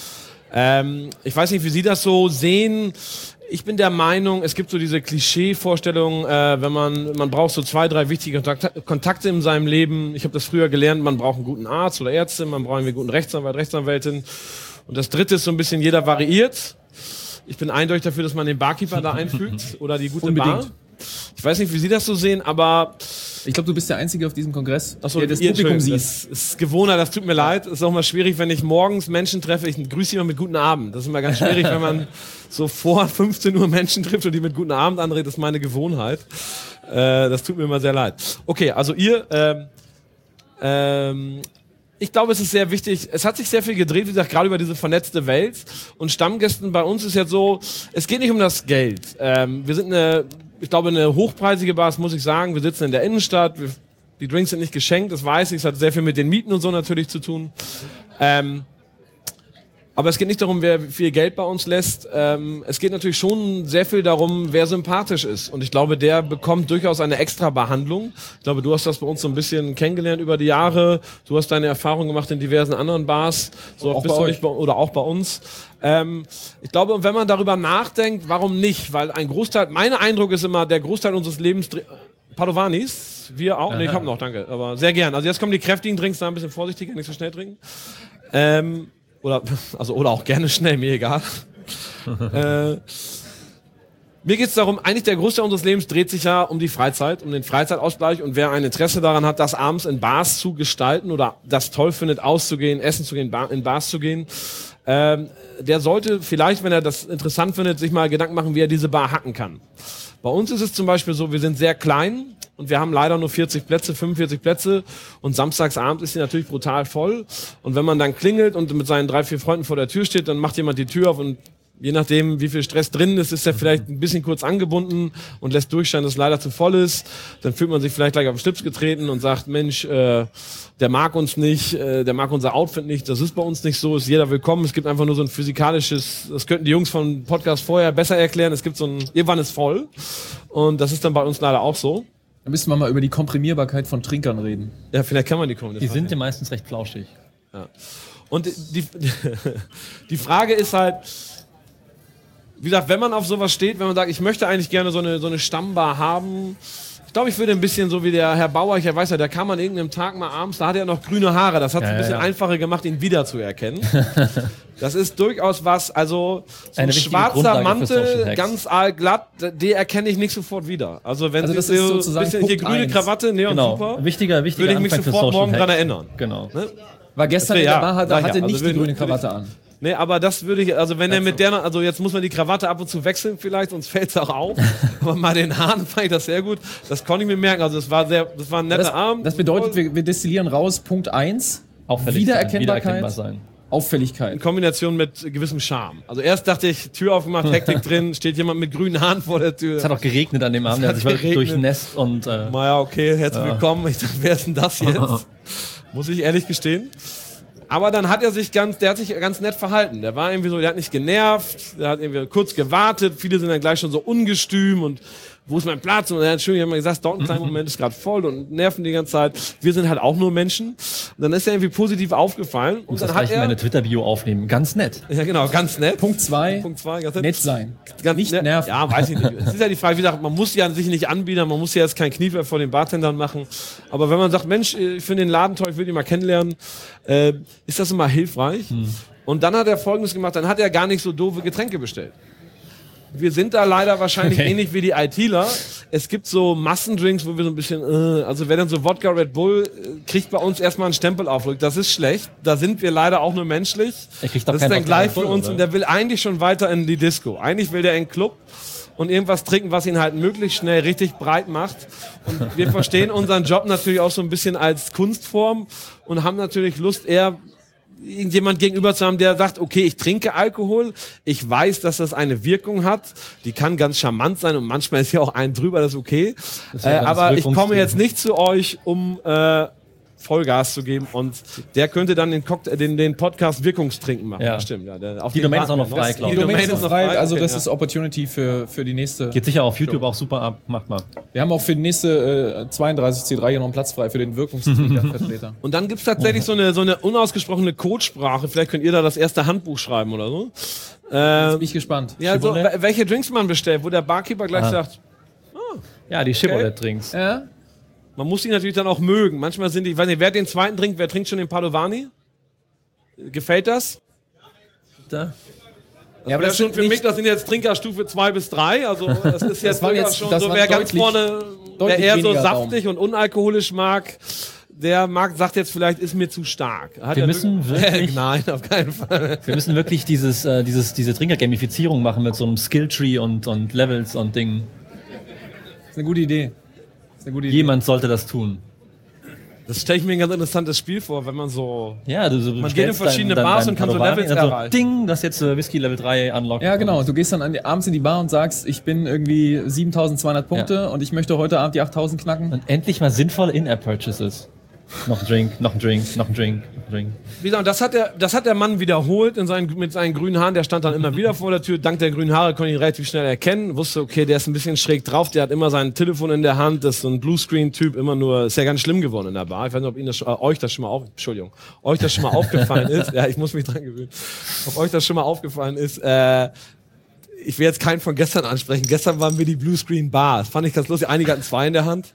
Ähm, ich weiß nicht, wie Sie das so sehen. Ich bin der Meinung, es gibt so diese Klischee-Vorstellung, äh, wenn man, man braucht so zwei, drei wichtige Kontakte, Kontakte in seinem Leben. Ich habe das früher gelernt, man braucht einen guten Arzt oder Ärztin, man braucht einen guten Rechtsanwalt, Rechtsanwältin. Und das dritte ist so ein bisschen, jeder variiert. Ich bin eindeutig dafür, dass man den Barkeeper da einfügt oder die gute Unbedingt. Bar. Ich weiß nicht, wie Sie das so sehen, aber ich glaube, du bist der Einzige auf diesem Kongress, Achso, der das ihr- Publikum Entschuldigung, sieht. Das ist Gewohnheit, das tut mir leid. Es ist auch mal schwierig, wenn ich morgens Menschen treffe. Ich grüße jemanden mit guten Abend. Das ist immer ganz schwierig, wenn man so vor fünfzehn Uhr Menschen trifft und die mit guten Abend anredet. Das ist meine Gewohnheit. Äh, das tut mir immer sehr leid. Okay, also ihr, ähm, ähm, ich glaube, es ist sehr wichtig. Es hat sich sehr viel gedreht, wie gesagt, gerade über diese vernetzte Welt. Und Stammgästen bei uns ist jetzt so, es geht nicht um das Geld. Ähm, wir sind eine, ich glaube, eine hochpreisige Bar, das muss ich sagen. Wir sitzen in der Innenstadt. Wir, die Drinks sind nicht geschenkt, das weiß ich. Es hat sehr viel mit den Mieten und so natürlich zu tun. Ähm, aber es geht nicht darum, wer viel Geld bei uns lässt. Ähm, es geht natürlich schon sehr viel darum, wer sympathisch ist. Und ich glaube, der bekommt durchaus eine extra Behandlung. Ich glaube, du hast das bei uns so ein bisschen kennengelernt über die Jahre. Du hast deine Erfahrungen gemacht in diversen anderen Bars. So Auch bist bei du euch. nicht bei, oder auch bei uns. Ähm, ich glaube, und wenn man darüber nachdenkt, warum nicht? Weil ein Großteil, mein Eindruck ist immer, der Großteil unseres Lebens, dre- Padovanis, wir auch, nee, ich hab noch, danke, aber sehr gern. Also jetzt kommen die kräftigen Drinks, da ein bisschen vorsichtiger, nicht so schnell trinken. Ähm, oder, also, oder auch gerne schnell, mir egal. äh, mir geht's darum, eigentlich der Großteil unseres Lebens dreht sich ja um die Freizeit, um den Freizeitausgleich, und wer ein Interesse daran hat, das abends in Bars zu gestalten oder das toll findet, auszugehen, essen zu gehen, Bar, in Bars zu gehen, ähm, der sollte vielleicht, wenn er das interessant findet, sich mal Gedanken machen, wie er diese Bar hacken kann. Bei uns ist es zum Beispiel so, wir sind sehr klein und wir haben leider nur vierzig Plätze, fünfundvierzig Plätze, und samstagsabends ist sie natürlich brutal voll. Und wenn man dann klingelt und mit seinen drei, vier Freunden vor der Tür steht, dann macht jemand die Tür auf und Je nachdem, wie viel Stress drin ist, ist er vielleicht ein bisschen kurz angebunden und lässt durchscheinen, dass es leider zu voll ist. Dann fühlt man sich vielleicht gleich auf den Schlips getreten und sagt, Mensch, äh, der mag uns nicht, äh, der mag unser Outfit nicht, das ist bei uns nicht so, ist jeder willkommen. Es gibt einfach nur so ein physikalisches, das könnten die Jungs vom Podcast vorher besser erklären, es gibt so ein, irgendwann ist voll und das ist dann bei uns leider auch so. Da müssen wir mal über die Komprimierbarkeit von Trinkern reden. Ja, vielleicht kann man die kommen. Die sind ja meistens recht flauschig. Ja. Und die, die Frage ist halt, wie gesagt, wenn man auf sowas steht, wenn man sagt, ich möchte eigentlich gerne so eine, so eine Stammbar haben, ich glaube, ich würde ein bisschen so wie der Herr Bauer, ich weiß ja, der kam an irgendeinem Tag mal abends, da hat er noch grüne Haare, das hat es ja, ein bisschen ja. einfacher gemacht, ihn wiederzuerkennen. Das ist durchaus was, also so ein Eine wichtige schwarzer Grundlage für Social Mantel, Hacks. ganz aalglatt, den erkenne ich nicht sofort wieder. Also wenn Also Sie das so ist ein sozusagen bisschen hier Punkt grüne eins. Krawatte, Neon Genau. super, Wichtiger, wichtiger würde ich mich Anfang für sofort Social morgen dran Hacks. erinnern. Genau. Ne? War gestern Das in wär- der Bar, hat, ja, hatte ja, nicht also die würde- grüne würde ich- Krawatte an. Nee, aber das würde ich, also wenn er mit der, also jetzt muss man die Krawatte ab und zu wechseln vielleicht, sonst fällt es auch auf. Aber mal den Haaren fand ich das sehr gut. Das konnte ich mir merken. Also das war sehr, das war ein netter Das, Abend. das bedeutet, wir, wir destillieren raus, Punkt eins, Auffällig Wiedererkennbarkeit, sein, wiedererkennbar sein. Auffälligkeit. in Kombination mit gewissem Charme. Also erst dachte ich, Tür aufgemacht, Hektik drin, steht jemand mit grünen Haaren vor der Tür. Es hat auch geregnet an dem Abend, der hat sich wirklich geregnet. durchnässt und äh, Naja, okay, herzlich willkommen. Ich dachte, wer ist denn das jetzt? Muss ich ehrlich gestehen. Aber dann hat er sich ganz, der hat sich ganz nett verhalten. Der war irgendwie so, der hat nicht genervt, der hat irgendwie kurz gewartet. Viele sind dann gleich schon so ungestüm und wo ist mein Platz? Und er hat schön immer gesagt, dauert einen kleinen Moment, ist gerade voll und nerven die ganze Zeit. Wir sind halt auch nur Menschen. Und dann ist er irgendwie positiv aufgefallen und muss dann das hat gleich in er, meine Twitter-Bio aufnehmen. Ganz nett. ja genau, ganz nett. Punkt zwei, Punkt zwei, ganz nett. nett sein. Ganz Nicht nett. nerven. Ja, weiß ich nicht. Es ist ja die Frage, wie gesagt, man muss ja sich nicht anbieten, man muss ja jetzt kein Kniefall vor den Bartendern machen. Aber wenn man sagt, Mensch, ich finde den Laden toll, ich will ihn mal kennenlernen, äh, ist das immer hilfreich. Hm. Und dann hat er Folgendes gemacht, dann hat er gar nicht so doofe Getränke bestellt. Wir sind da leider wahrscheinlich Okay. ähnlich wie die ITler. Es gibt so Massendrinks, wo wir so ein bisschen, äh, also wer dann so Wodka Red Bull, äh, kriegt bei uns erstmal einen Stempel aufdrückt. Das ist schlecht. Da sind wir leider auch nur menschlich. Er kriegt doch das ist keinen dann Wodka gleich Red Bull, für uns oder? und der will eigentlich schon weiter in die Disco. Eigentlich will der in den Club und irgendwas trinken, was ihn halt möglichst schnell richtig breit macht. Und wir verstehen unseren Job natürlich auch so ein bisschen als Kunstform und haben natürlich Lust, eher irgendjemand gegenüber zu haben, der sagt, okay, ich trinke Alkohol, ich weiß, dass das eine Wirkung hat, die kann ganz charmant sein und manchmal ist ja auch ein drüber, das ist okay. ist Äh, ja ganz aber ich komme wirkungsvoll. jetzt nicht zu euch, um äh, Vollgas zu geben und der könnte dann den, Cocktail, den, den Podcast Wirkungstrinken machen. Ja. Das stimmt, ja. Der, auf Die den Domain ist auch warten noch wir frei, glaub Die ich. Domain Domain ist ist noch frei, frei, also okay, das ja. ist Opportunity für, für die nächste. Geht sicher auf YouTube auch super ab. Macht mal. Wir haben auch für die nächste äh, zweiunddreißig C drei hier noch einen Platz frei für den Wirkungsträgervertreter. Und dann gibt's tatsächlich so eine, so eine unausgesprochene Codesprache. Vielleicht könnt ihr da das erste Handbuch schreiben oder so. Äh, Bin ich gespannt. ja, so, Shibboleth? wel- welche Drinks man bestellt, wo der Barkeeper gleich Ah. sagt, Ja, die Shibboleth-Drinks. Ja? man muss die natürlich dann auch mögen. Manchmal sind die, ich weiß nicht, wer den zweiten trinkt, wer trinkt schon den Padovani? Gefällt das? Da. Ja, aber Das das schon sind für mich, nicht, das sind jetzt Trinkerstufe zwei bis drei. Also das ist jetzt, war durchaus jetzt- schon das so, war wer ganz deutlich- vorne, wer deutlich eher so weniger saftig und unalkoholisch mag, der mag, sagt jetzt vielleicht, ist mir zu stark. Hat Wir er müssen wirklich- wirklich- Nein, auf keinen Fall. Wir müssen wirklich dieses, äh, dieses, diese Trinker-Gamifizierung machen mit so einem Skilltree und, und Levels und Dingen. ist eine gute Idee. Ist eine gute Idee. Jemand sollte das tun. Das stelle ich mir ein ganz interessantes Spiel vor, wenn man so... Ja, du, du Man geht in verschiedene Bars und kann so Levels also, erreichen. Ding, das jetzt äh, Whisky Level drei unlockt. Ja, genau. Du gehst dann an die, abends in die Bar und sagst, ich bin irgendwie siebentausendzweihundert Punkte Ja. und ich möchte heute Abend die achttausend knacken. Und endlich mal sinnvolle In-App-Purchases. Noch ein Drink, noch ein Drink, noch ein Drink, noch ein Drink. Wie gesagt, das hat der, das hat der Mann wiederholt in seinen, mit seinen grünen Haaren. Der stand dann immer wieder vor der Tür. Dank der grünen Haare konnte ich ihn relativ schnell erkennen. Wusste, okay, der ist ein bisschen schräg drauf. Der hat immer sein Telefon in der Hand. Das ist so ein Bluescreen-Typ. Immer nur, ist ja ganz schlimm geworden in der Bar. Ich weiß nicht, ob Ihnen das, schon- äh, euch das schon mal auf, Entschuldigung, euch das schon mal aufgefallen ist. Ja, ich muss mich dran gewöhnen. Ob euch das schon mal aufgefallen ist, äh, ich will jetzt keinen von gestern ansprechen. Gestern waren wir die Bluescreen Bar. Das fand ich ganz lustig. Einige hatten zwei in der Hand.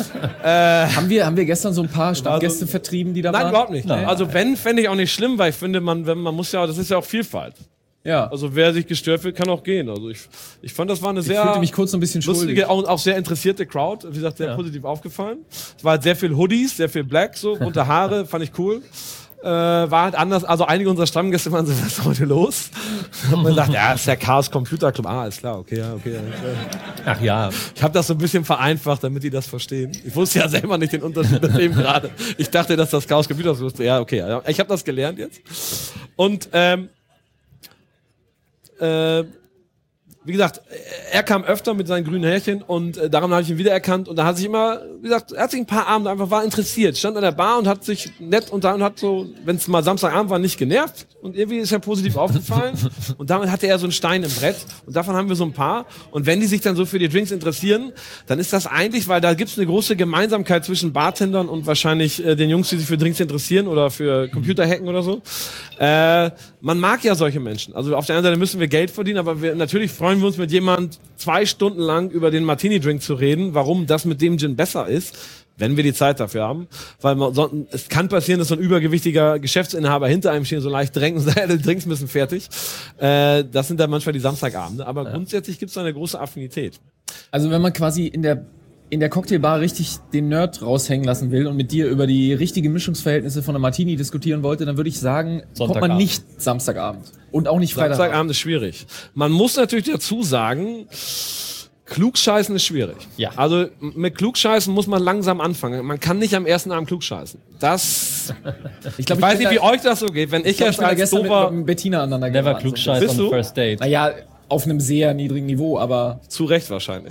Haben wir, haben wir gestern so ein paar Stammgäste vertrieben, die da Nein, waren? überhaupt nicht. Nein. Also wenn, fände ich auch nicht schlimm, weil ich finde, man, wenn, man muss ja, das ist ja auch Vielfalt. Ja. Also wer sich gestört fühlt, kann auch gehen. Also ich, ich fand, das war eine Ich sehr fühlte mich kurz so ein bisschen schuldig. lustige, auch, auch sehr interessierte Crowd. Wie gesagt, sehr Ja. positiv aufgefallen. Es war halt sehr viel Hoodies, sehr viel Black, so bunte Haare, fand ich cool. Äh, war halt anders, also einige unserer Stammgäste waren so, was ist heute los? Haben wir gesagt, ja, das ist der Chaos Computer Club. Ah, ist klar, okay, ja, okay. Ja. Ach ja. Ich habe das so ein bisschen vereinfacht, damit die das verstehen. Ich wusste ja selber nicht den Unterschied mit dem gerade. Ich dachte, dass das Chaos Computer wusste. Ja, okay, ja. Ich habe das gelernt jetzt. Und ähm, äh, wie gesagt, er kam öfter mit seinen grünen Härchen und äh, daran habe ich ihn wiedererkannt und da hat sich immer, wie gesagt, er hat sich ein paar Abende einfach war interessiert, stand an der Bar und hat sich nett und dann hat so, wenn es mal Samstagabend war, nicht genervt und irgendwie ist er positiv aufgefallen und damit hatte er so einen Stein im Brett und davon haben wir so ein paar und wenn die sich dann so für die Drinks interessieren, dann ist das eigentlich, weil da gibt es eine große Gemeinsamkeit zwischen Bartendern und wahrscheinlich äh, den Jungs, die sich für Drinks interessieren oder für Computerhacken oder so. Äh, man mag ja solche Menschen. Also auf der einen Seite müssen wir Geld verdienen, aber wir, natürlich freuen wir uns mit jemand zwei Stunden lang über den Martini-Drink zu reden, warum das mit dem Gin besser ist, wenn wir die Zeit dafür haben. Weil man, so, es kann passieren, dass so ein übergewichtiger Geschäftsinhaber hinter einem steht und so leicht drängt und sagt, die Drinks müssen fertig. Äh, das sind dann manchmal die Samstagabende. Aber ja. grundsätzlich gibt es da eine große Affinität. Also wenn man quasi in der in der Cocktailbar richtig den Nerd raushängen lassen will und mit dir über die richtigen Mischungsverhältnisse von der Martini diskutieren wollte, dann würde ich sagen, kommt man nicht Samstagabend. Und auch nicht Freitagabend. Samstagabend ist schwierig. Man muss natürlich dazu sagen, Klugscheißen ist schwierig. Ja. Also mit Klugscheißen muss man langsam anfangen. Man kann nicht am ersten Abend klugscheißen. Das... Ich, glaub, ich weiß nicht, wie euch das so geht. Wenn ich, ich glaub, erst ich bin als gestern dober... mit, mit Bettina aneinander Never geraten. Klugscheiß Bist on du? the first date. Naja, auf einem sehr niedrigen Niveau, aber Zu Recht wahrscheinlich.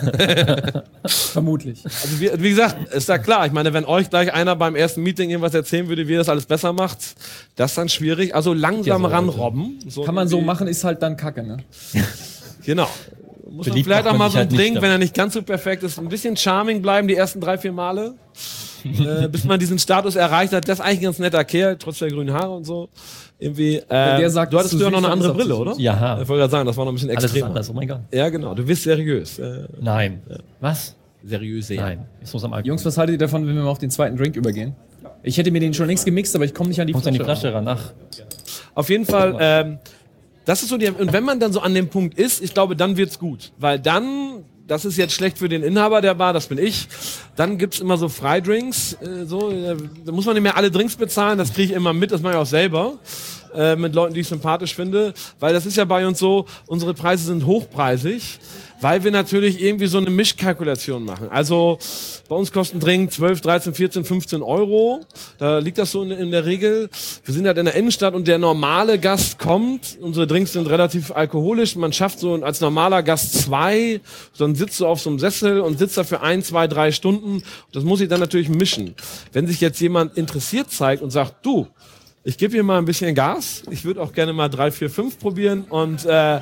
vermutlich. Also wie, wie gesagt, ist ja klar. Ich meine, wenn euch gleich einer beim ersten Meeting irgendwas erzählen würde, wie ihr das alles besser macht, das ist dann schwierig. Also langsam Ja, so ranrobben. So Kann man so irgendwie- machen, ist halt dann Kacke, ne? Genau. Muss man Beliebt vielleicht macht auch man mal sich so einen halt nicht Drink, wenn damit. er nicht ganz so perfekt ist, ein bisschen charming bleiben die ersten drei, vier Male. äh, bis man diesen Status erreicht hat. Das ist eigentlich ein ganz netter Kerl, trotz der grünen Haare und so. Irgendwie, äh, der sagt, du hattest zu früher noch süß, eine dann andere ist er Brille, zu oder? süß. Ja. Ich wollte gerade sagen, das war noch ein bisschen Alles ist extremer. anders, oh mein Gott. Ja, genau. Du bist seriös. Äh, Nein. Was? seriös sehr. Nein. Ich muss am Alkohol. Jungs, was haltet ihr davon, wenn wir mal auf den zweiten Drink übergehen? Ich hätte mir den schon längst gemixt, aber ich komme nicht an die Kommst an die Flasche. Flasche ran. Ach, Auf jeden Fall, ähm, das ist so die, und wenn man dann so an dem Punkt ist, ich glaube, dann wird's gut. Weil dann, das ist jetzt schlecht für den Inhaber der Bar, das bin ich, dann gibt's immer so Freidrinks, äh, so, äh, da muss man nicht mehr alle Drinks bezahlen, das kriege ich immer mit, das mache ich auch selber. Äh, mit Leuten, die ich sympathisch finde, weil das ist ja bei uns so, unsere Preise sind hochpreisig, weil wir natürlich irgendwie so eine Mischkalkulation machen. Also bei uns kosten Drink zwölf, dreizehn, vierzehn, fünfzehn Euro, da liegt das so in, in der Regel. Wir sind halt in der Innenstadt und der normale Gast kommt, unsere Drinks sind relativ alkoholisch, man schafft so als normaler Gast zwei, dann sitzt du auf so einem Sessel und sitzt da für ein, zwei, drei Stunden, das muss ich dann natürlich mischen. Wenn sich jetzt jemand interessiert zeigt und sagt, du, ich gebe hier mal ein bisschen Gas. Ich würde auch gerne mal drei, vier, fünf probieren. Und äh,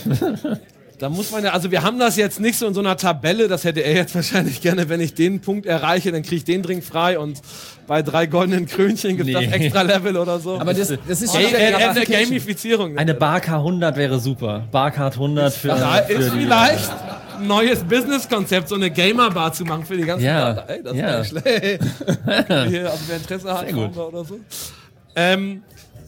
da muss man ja, also wir haben das jetzt nicht so in so einer Tabelle. Das hätte er jetzt wahrscheinlich gerne, wenn ich den Punkt erreiche, dann kriege ich den Drink frei. Und bei drei goldenen Krönchen gibt es Nee. das extra Level oder so. Aber das, das ist Ey, schon äh, wieder eine Gamification. Gamifizierung. eine Barcard hundert wäre super. Barcard hundert für, Da ist für die... vielleicht ein neues Businesskonzept, so eine Gamer-Bar zu machen für die ganzen Ja, Leute. Ey, das ja. ist nicht schlecht. Hier, also wer Interesse hat, Sehr gut. oder so. Ähm,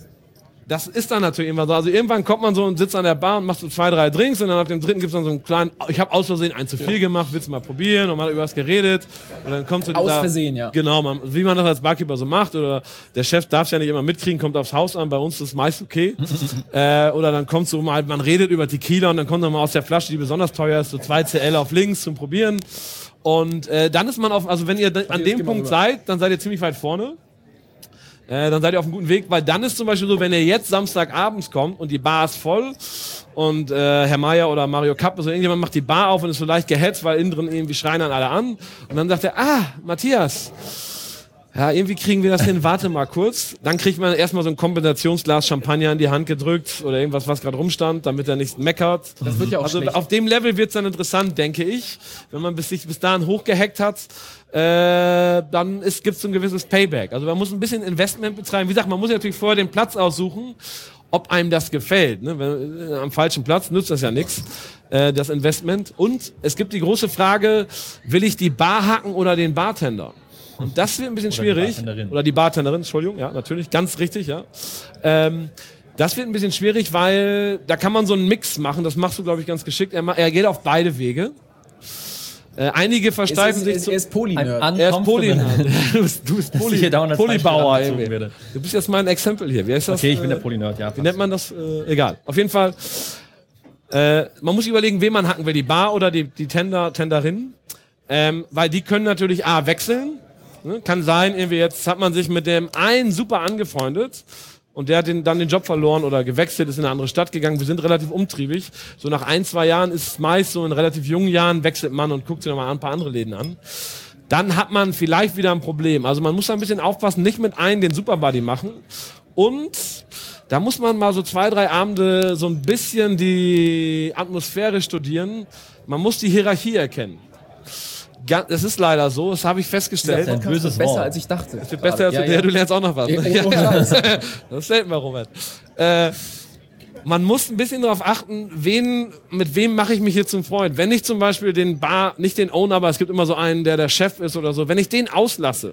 das ist dann natürlich immer so. Also irgendwann kommt man so und sitzt an der Bar und macht so zwei, drei Drinks und dann auf dem dritten gibt's dann so einen kleinen, ich habe aus Versehen einen zu viel gemacht, willst du mal probieren und mal über was geredet und dann kommt so Aus dieser, Versehen, ja. Genau, man, wie man das als Barkeeper so macht oder der Chef darf es ja nicht immer mitkriegen, kommt aufs Haus an, bei uns ist es meist okay. äh, oder dann kommt so mal, man redet über Tequila und dann kommt dann mal aus der Flasche, die besonders teuer ist, so zwei C L auf links zum Probieren und äh, dann ist man auf, also wenn ihr an jetzt dem gehen wir Punkt rüber. seid, dann seid ihr ziemlich weit vorne. Äh, dann seid ihr auf einem guten Weg, weil dann ist zum Beispiel so, wenn ihr jetzt Samstagabends kommt und die Bar ist voll und äh, Herr Meier oder Mario Kapp, also irgendjemand macht die Bar auf und ist so leicht gehetzt, weil innen drin irgendwie schreien dann alle an und dann sagt er, ah, Matthias, ja, irgendwie kriegen wir das hin, warte mal kurz. Dann kriegt man erstmal so ein Kompensationsglas Champagner in die Hand gedrückt oder irgendwas, was gerade rumstand, damit er nicht meckert. Das wird ja auch Also schlecht. auf dem Level wird's dann interessant, denke ich. Wenn man bis sich bis dahin hochgehackt hat, äh, dann ist, gibt's so ein gewisses Payback. Also man muss ein bisschen Investment betreiben. Wie gesagt, man muss ja natürlich vorher den Platz aussuchen, ob einem das gefällt. Ne? Wenn, äh, am falschen Platz nützt das ja nichts, äh, das Investment. Und es gibt die große Frage, will ich die Bar hacken oder den Bartender? Und das wird ein bisschen die schwierig. Bartenderin. Oder die Bartenderin, Entschuldigung, ja, natürlich, ganz richtig, ja. Ähm, das wird ein bisschen schwierig, weil da kann man so einen Mix machen, das machst du, glaube ich, ganz geschickt. Er, ma- er geht auf beide Wege. Äh, einige Es versteifen ist, sich es, zu... er ist Poly-Nerd. Ein Er ist Poly. Uncomfortable- Du bist, du bist Dass Poly, ich hier dauernd als Polybauer. Beispiel Ey. angezogen werde. Du bist jetzt mal ein Exempel hier. Wie heißt das? Okay, ich bin Äh, der Polynerd, ja. Wie nennt man das? Äh, egal. Auf jeden Fall, äh, man muss überlegen, wen man hacken will. Die Bar oder die, die Tender, Tenderin. Ähm, weil die können natürlich A, wechseln. Ne? Kann sein, irgendwie jetzt hat man sich mit dem einen super angefreundet und der hat den, dann den Job verloren oder gewechselt, ist in eine andere Stadt gegangen. Wir sind relativ umtriebig. So nach ein, zwei Jahren ist es meist so, in relativ jungen Jahren wechselt man und guckt sich nochmal ein paar andere Läden an. Dann hat man vielleicht wieder ein Problem. Also man muss da ein bisschen aufpassen, nicht mit einem den Superbuddy machen. Und da muss man mal so zwei, drei Abende so ein bisschen die Atmosphäre studieren. Man muss die Hierarchie erkennen. Das ist leider so, das habe ich festgestellt. Das ist ein böses besser, als ich dachte. Das wird besser als ja, du, ja. du lernst auch noch was. Ne? Ja, ja. Das ist selten mal, Robert. Äh, man muss ein bisschen darauf achten, wen, mit wem mache ich mich hier zum Freund. Wenn ich zum Beispiel den Bar, nicht den Owner, aber es gibt immer so einen, der der Chef ist oder so, wenn ich den auslasse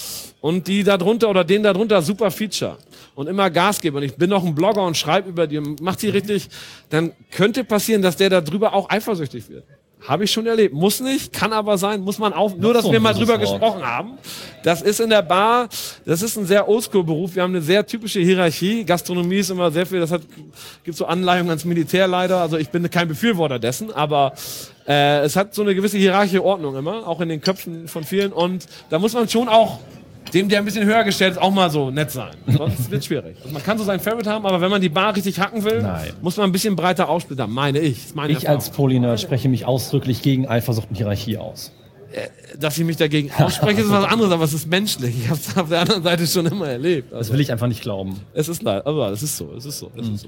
und die da drunter oder den da drunter super Feature und immer Gas gebe und ich bin noch ein Blogger und schreibe über die und mach die richtig, dann könnte passieren, dass der da drüber auch eifersüchtig wird. Habe ich schon erlebt. Muss nicht, kann aber sein, muss man auf. Nur, dass wir mal drüber gesprochen haben. Das ist in der Bar, das ist ein sehr Oldschool-Beruf. Wir haben eine sehr typische Hierarchie. Gastronomie ist immer sehr viel, das hat, gibt so Anleihungen ans Militär leider. Also ich bin kein Befürworter dessen, aber äh, es hat so eine gewisse hierarchische Ordnung immer, auch in den Köpfen von vielen. Und da muss man schon auch dem, der ein bisschen höher gestellt ist, auch mal so nett sein. Sonst wird es schwierig. Also man kann so sein Favorite haben, aber wenn man die Bar richtig hacken will, Nein. muss man ein bisschen breiter aufsplittern, meine ich. Meine ich Erfahrung. Als Polynerd spreche mich ausdrücklich gegen Eifersucht und Hierarchie aus. Dass ich mich dagegen ausspreche, ist was anderes, aber es ist menschlich. Ich habe es auf der anderen Seite schon immer erlebt. Also, das will ich einfach nicht glauben. Es ist leid, aber es ist so, es ist so, es mhm. ist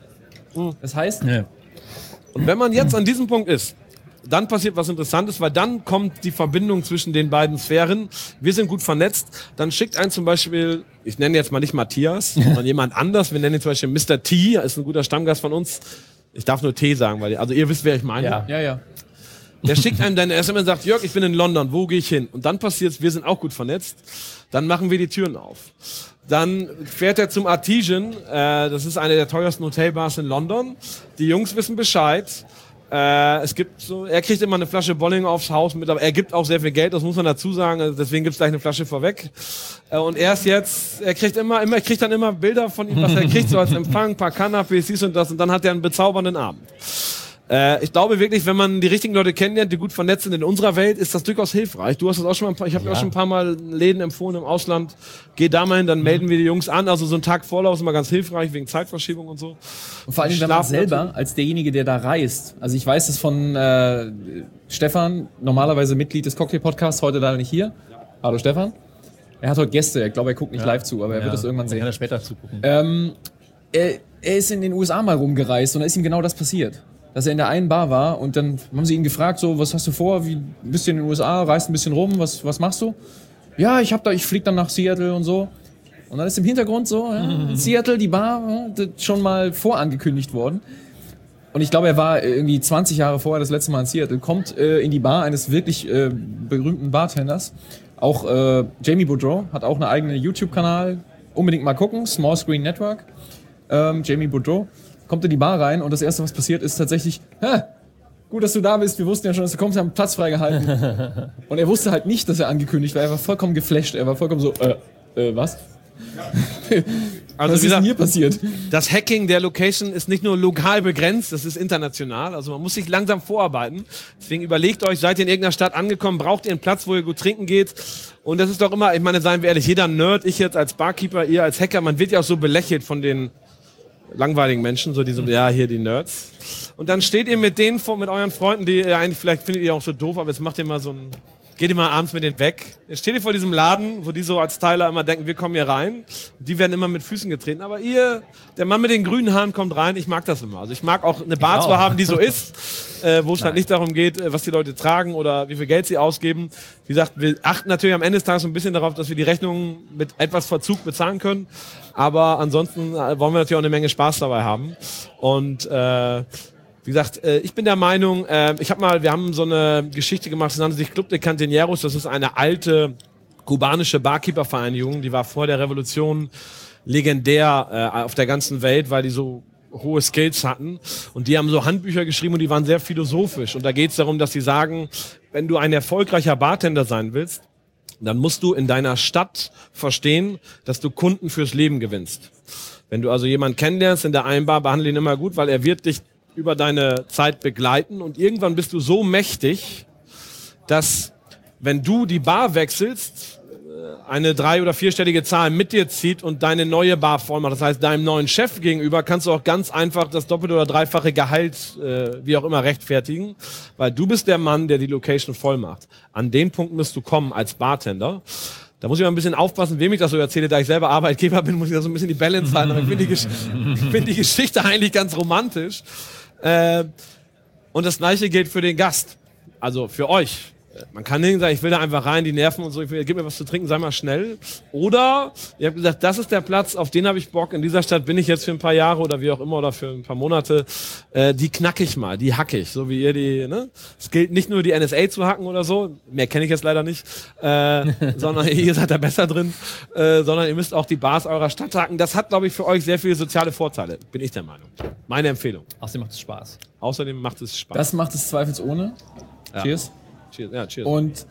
so. Mhm. Das heißt? Ja. Und wenn man jetzt an diesem Punkt ist, dann passiert was Interessantes, weil dann kommt die Verbindung zwischen den beiden Sphären. Wir sind gut vernetzt. Dann schickt einen zum Beispiel, ich nenne jetzt mal nicht Matthias, sondern jemand anders. Wir nennen ihn zum Beispiel Mister T, ist ein guter Stammgast von uns. Ich darf nur T sagen, weil also ihr wisst, wer ich meine. Ja, ja, ja. Der schickt einem dann S M S und sagt, Jörg, ich bin in London, wo gehe ich hin? Und dann passiert's, wir sind auch gut vernetzt. Dann machen wir die Türen auf. Dann fährt er zum Artesian, äh, das ist eine der teuersten Hotelbars in London. Die Jungs wissen Bescheid. Äh, es gibt so, er kriegt immer eine Flasche Bolling aufs Haus mit, aber er gibt auch sehr viel Geld, das muss man dazu sagen, also deswegen gibt's gleich eine Flasche vorweg. Äh, und er ist jetzt, er kriegt immer, immer, er kriegt dann immer Bilder von ihm, was er kriegt, so als Empfang, ein paar Canapés, dies und das, und dann hat er einen bezaubernden Abend. Äh, ich glaube wirklich, wenn man die richtigen Leute kennenlernt, die gut vernetzt sind in unserer Welt, ist das durchaus hilfreich. Du hast das auch schon mal, ein paar, ich habe ja. auch schon ein paar Mal Läden empfohlen im Ausland. Geh da mal hin, dann mhm. melden wir die Jungs an. Also so ein Tag Vorlauf ist immer ganz hilfreich wegen Zeitverschiebung und so. Und vor allem, wenn man selber natürlich als derjenige, der da reist. Also ich weiß es von äh, Stefan, normalerweise Mitglied des Cocktail-Podcasts, heute leider nicht hier. Ja. Hallo Stefan. Er hat heute Gäste. Ich glaube, er guckt nicht ja. live zu, aber er ja. wird es irgendwann sehen. Kann er später zugucken. Ähm, er, er ist in den U S A mal rumgereist und da ist ihm genau das passiert. Dass er in der einen Bar war und dann haben sie ihn gefragt, so, was hast du vor, wie bist du in den U S A, reist ein bisschen rum, was, was machst du? Ja, ich hab da, ich flieg dann nach Seattle und so. Und dann ist im Hintergrund so, ja, in Seattle, die Bar, ja, schon mal vorangekündigt worden. Und ich glaube, er war irgendwie zwanzig Jahre vorher das letzte Mal in Seattle, kommt äh, in die Bar eines wirklich äh, berühmten Bartenders. Auch äh, Jamie Boudreau hat auch einen eigenen YouTube-Kanal, unbedingt mal gucken, Small Screen Network, ähm, Jamie Boudreau. Kommt in die Bar rein und das Erste, was passiert, ist tatsächlich, hä, gut, dass du da bist, wir wussten ja schon, dass du kommst, wir haben Platz freigehalten. Und er wusste halt nicht, dass er angekündigt war, er war vollkommen geflasht, er war vollkommen so, äh, äh, was? Also was ist denn hier passiert? Das Hacking der Location ist nicht nur lokal begrenzt, das ist international, also man muss sich langsam vorarbeiten. Deswegen überlegt euch, seid ihr in irgendeiner Stadt angekommen, braucht ihr einen Platz, wo ihr gut trinken geht? Und das ist doch immer, ich meine, seien wir ehrlich, jeder Nerd, ich jetzt als Barkeeper, ihr als Hacker, man wird ja auch so belächelt von den langweiligen Menschen, so diese, ja, hier die Nerds. Und dann steht ihr mit denen vor, mit euren Freunden, die ihr eigentlich, vielleicht findet ihr auch so doof, aber jetzt macht ihr mal so ein, geht ihr mal abends mit denen weg. Jetzt steht ihr vor diesem Laden, wo die so als Tyler immer denken, wir kommen hier rein. Die werden immer mit Füßen getreten. Aber ihr, der Mann mit den grünen Haaren kommt rein, ich mag das immer. Also ich mag auch eine Bar zwar haben, die so ist, äh, wo es halt nicht darum geht, äh, was die Leute tragen oder wie viel Geld sie ausgeben. Wie gesagt, wir achten natürlich am Ende des Tages so ein bisschen darauf, dass wir die Rechnungen mit etwas Verzug bezahlen können. Aber ansonsten wollen wir natürlich auch eine Menge Spaß dabei haben. Und äh, wie gesagt, äh, ich bin der Meinung, äh, ich habe mal, wir haben so eine Geschichte gemacht, das nannte sich Club de Cantineros. Das ist eine alte kubanische Barkeeper-Vereinigung, die war vor der Revolution legendär äh, auf der ganzen Welt, weil die so hohe Skills hatten. Und die haben so Handbücher geschrieben und die waren sehr philosophisch. Und da geht es darum, dass sie sagen, wenn du ein erfolgreicher Bartender sein willst, dann musst du in deiner Stadt verstehen, dass du Kunden fürs Leben gewinnst. Wenn du also jemanden kennenlernst in der einen Bar, behandle ihn immer gut, weil er wird dich über deine Zeit begleiten und irgendwann bist du so mächtig, dass wenn du die Bar wechselst, eine drei- oder vierstellige Zahl mit dir zieht und deine neue Bar voll macht, das heißt deinem neuen Chef gegenüber, kannst du auch ganz einfach das doppelte oder dreifache Gehalt, äh, wie auch immer, rechtfertigen, weil du bist der Mann, der die Location voll macht. An den Punkt musst du kommen als Bartender. Da muss ich mal ein bisschen aufpassen, wem ich das so erzähle. Da ich selber Arbeitgeber bin, muss ich da so ein bisschen die Balance halten. Aber ich finde die, Gesch- ich find die Geschichte eigentlich ganz romantisch. Äh, und das Gleiche gilt für den Gast. Also für euch. Man kann nicht sagen, ich will da einfach rein, die Nerven und so, ich will, gib mir was zu trinken, sei mal schnell. Oder ihr habt gesagt, das ist der Platz, auf den habe ich Bock, in dieser Stadt bin ich jetzt für ein paar Jahre oder wie auch immer oder für ein paar Monate. Äh, die knack ich mal, die hacke ich, so wie ihr die, ne? Es gilt nicht nur die N S A zu hacken oder so, mehr kenne ich jetzt leider nicht, äh, sondern ihr seid da besser drin, äh, sondern ihr müsst auch die Bars eurer Stadt hacken. Das hat, glaube ich, für euch sehr viele soziale Vorteile, bin ich der Meinung. Meine Empfehlung. Außerdem macht es Spaß. Außerdem macht es Spaß. Das macht es zweifelsohne. Ja. Cheers. Cheers. Ja, cheers. Und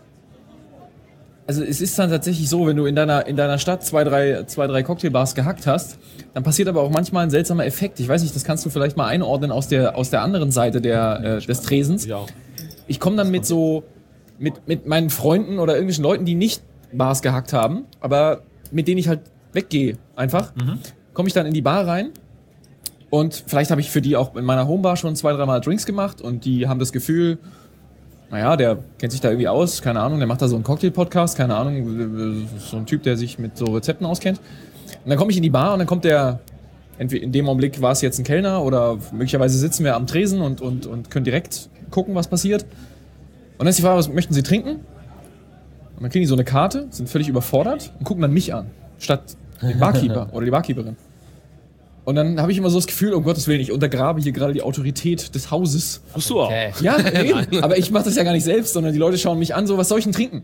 also es ist dann tatsächlich so, wenn du in deiner, in deiner Stadt zwei, drei, zwei, drei Cocktailbars gehackt hast, dann passiert aber auch manchmal ein seltsamer Effekt. Ich weiß nicht, das kannst du vielleicht mal einordnen aus der, aus der anderen Seite der, äh, des Tresens. Ja. Ich komme dann mit so, mit, mit meinen Freunden oder irgendwelchen Leuten, die nicht Bars gehackt haben, aber mit denen ich halt weggehe einfach, mhm. komme ich dann in die Bar rein. Und vielleicht habe ich für die auch in meiner Homebar schon zwei, dreimal Drinks gemacht und die haben das Gefühl, naja, der kennt sich da irgendwie aus, keine Ahnung, der macht da so einen Cocktail-Podcast, keine Ahnung, so ein Typ, der sich mit so Rezepten auskennt. Und dann komme ich in die Bar und dann kommt der, entweder in dem Augenblick war es jetzt ein Kellner oder möglicherweise sitzen wir am Tresen und, und, und können direkt gucken, was passiert. Und dann ist die Frage, was möchten Sie trinken? Und dann kriegen die so eine Karte, sind völlig überfordert und gucken dann mich an, statt den Barkeeper oder die Barkeeperin. Und dann habe ich immer so das Gefühl, um Gottes Willen, ich untergrabe hier gerade die Autorität des Hauses. Musst du auch. Okay. Ja, eben. Aber ich mache das ja gar nicht selbst, sondern die Leute schauen mich an, so, was soll ich denn trinken?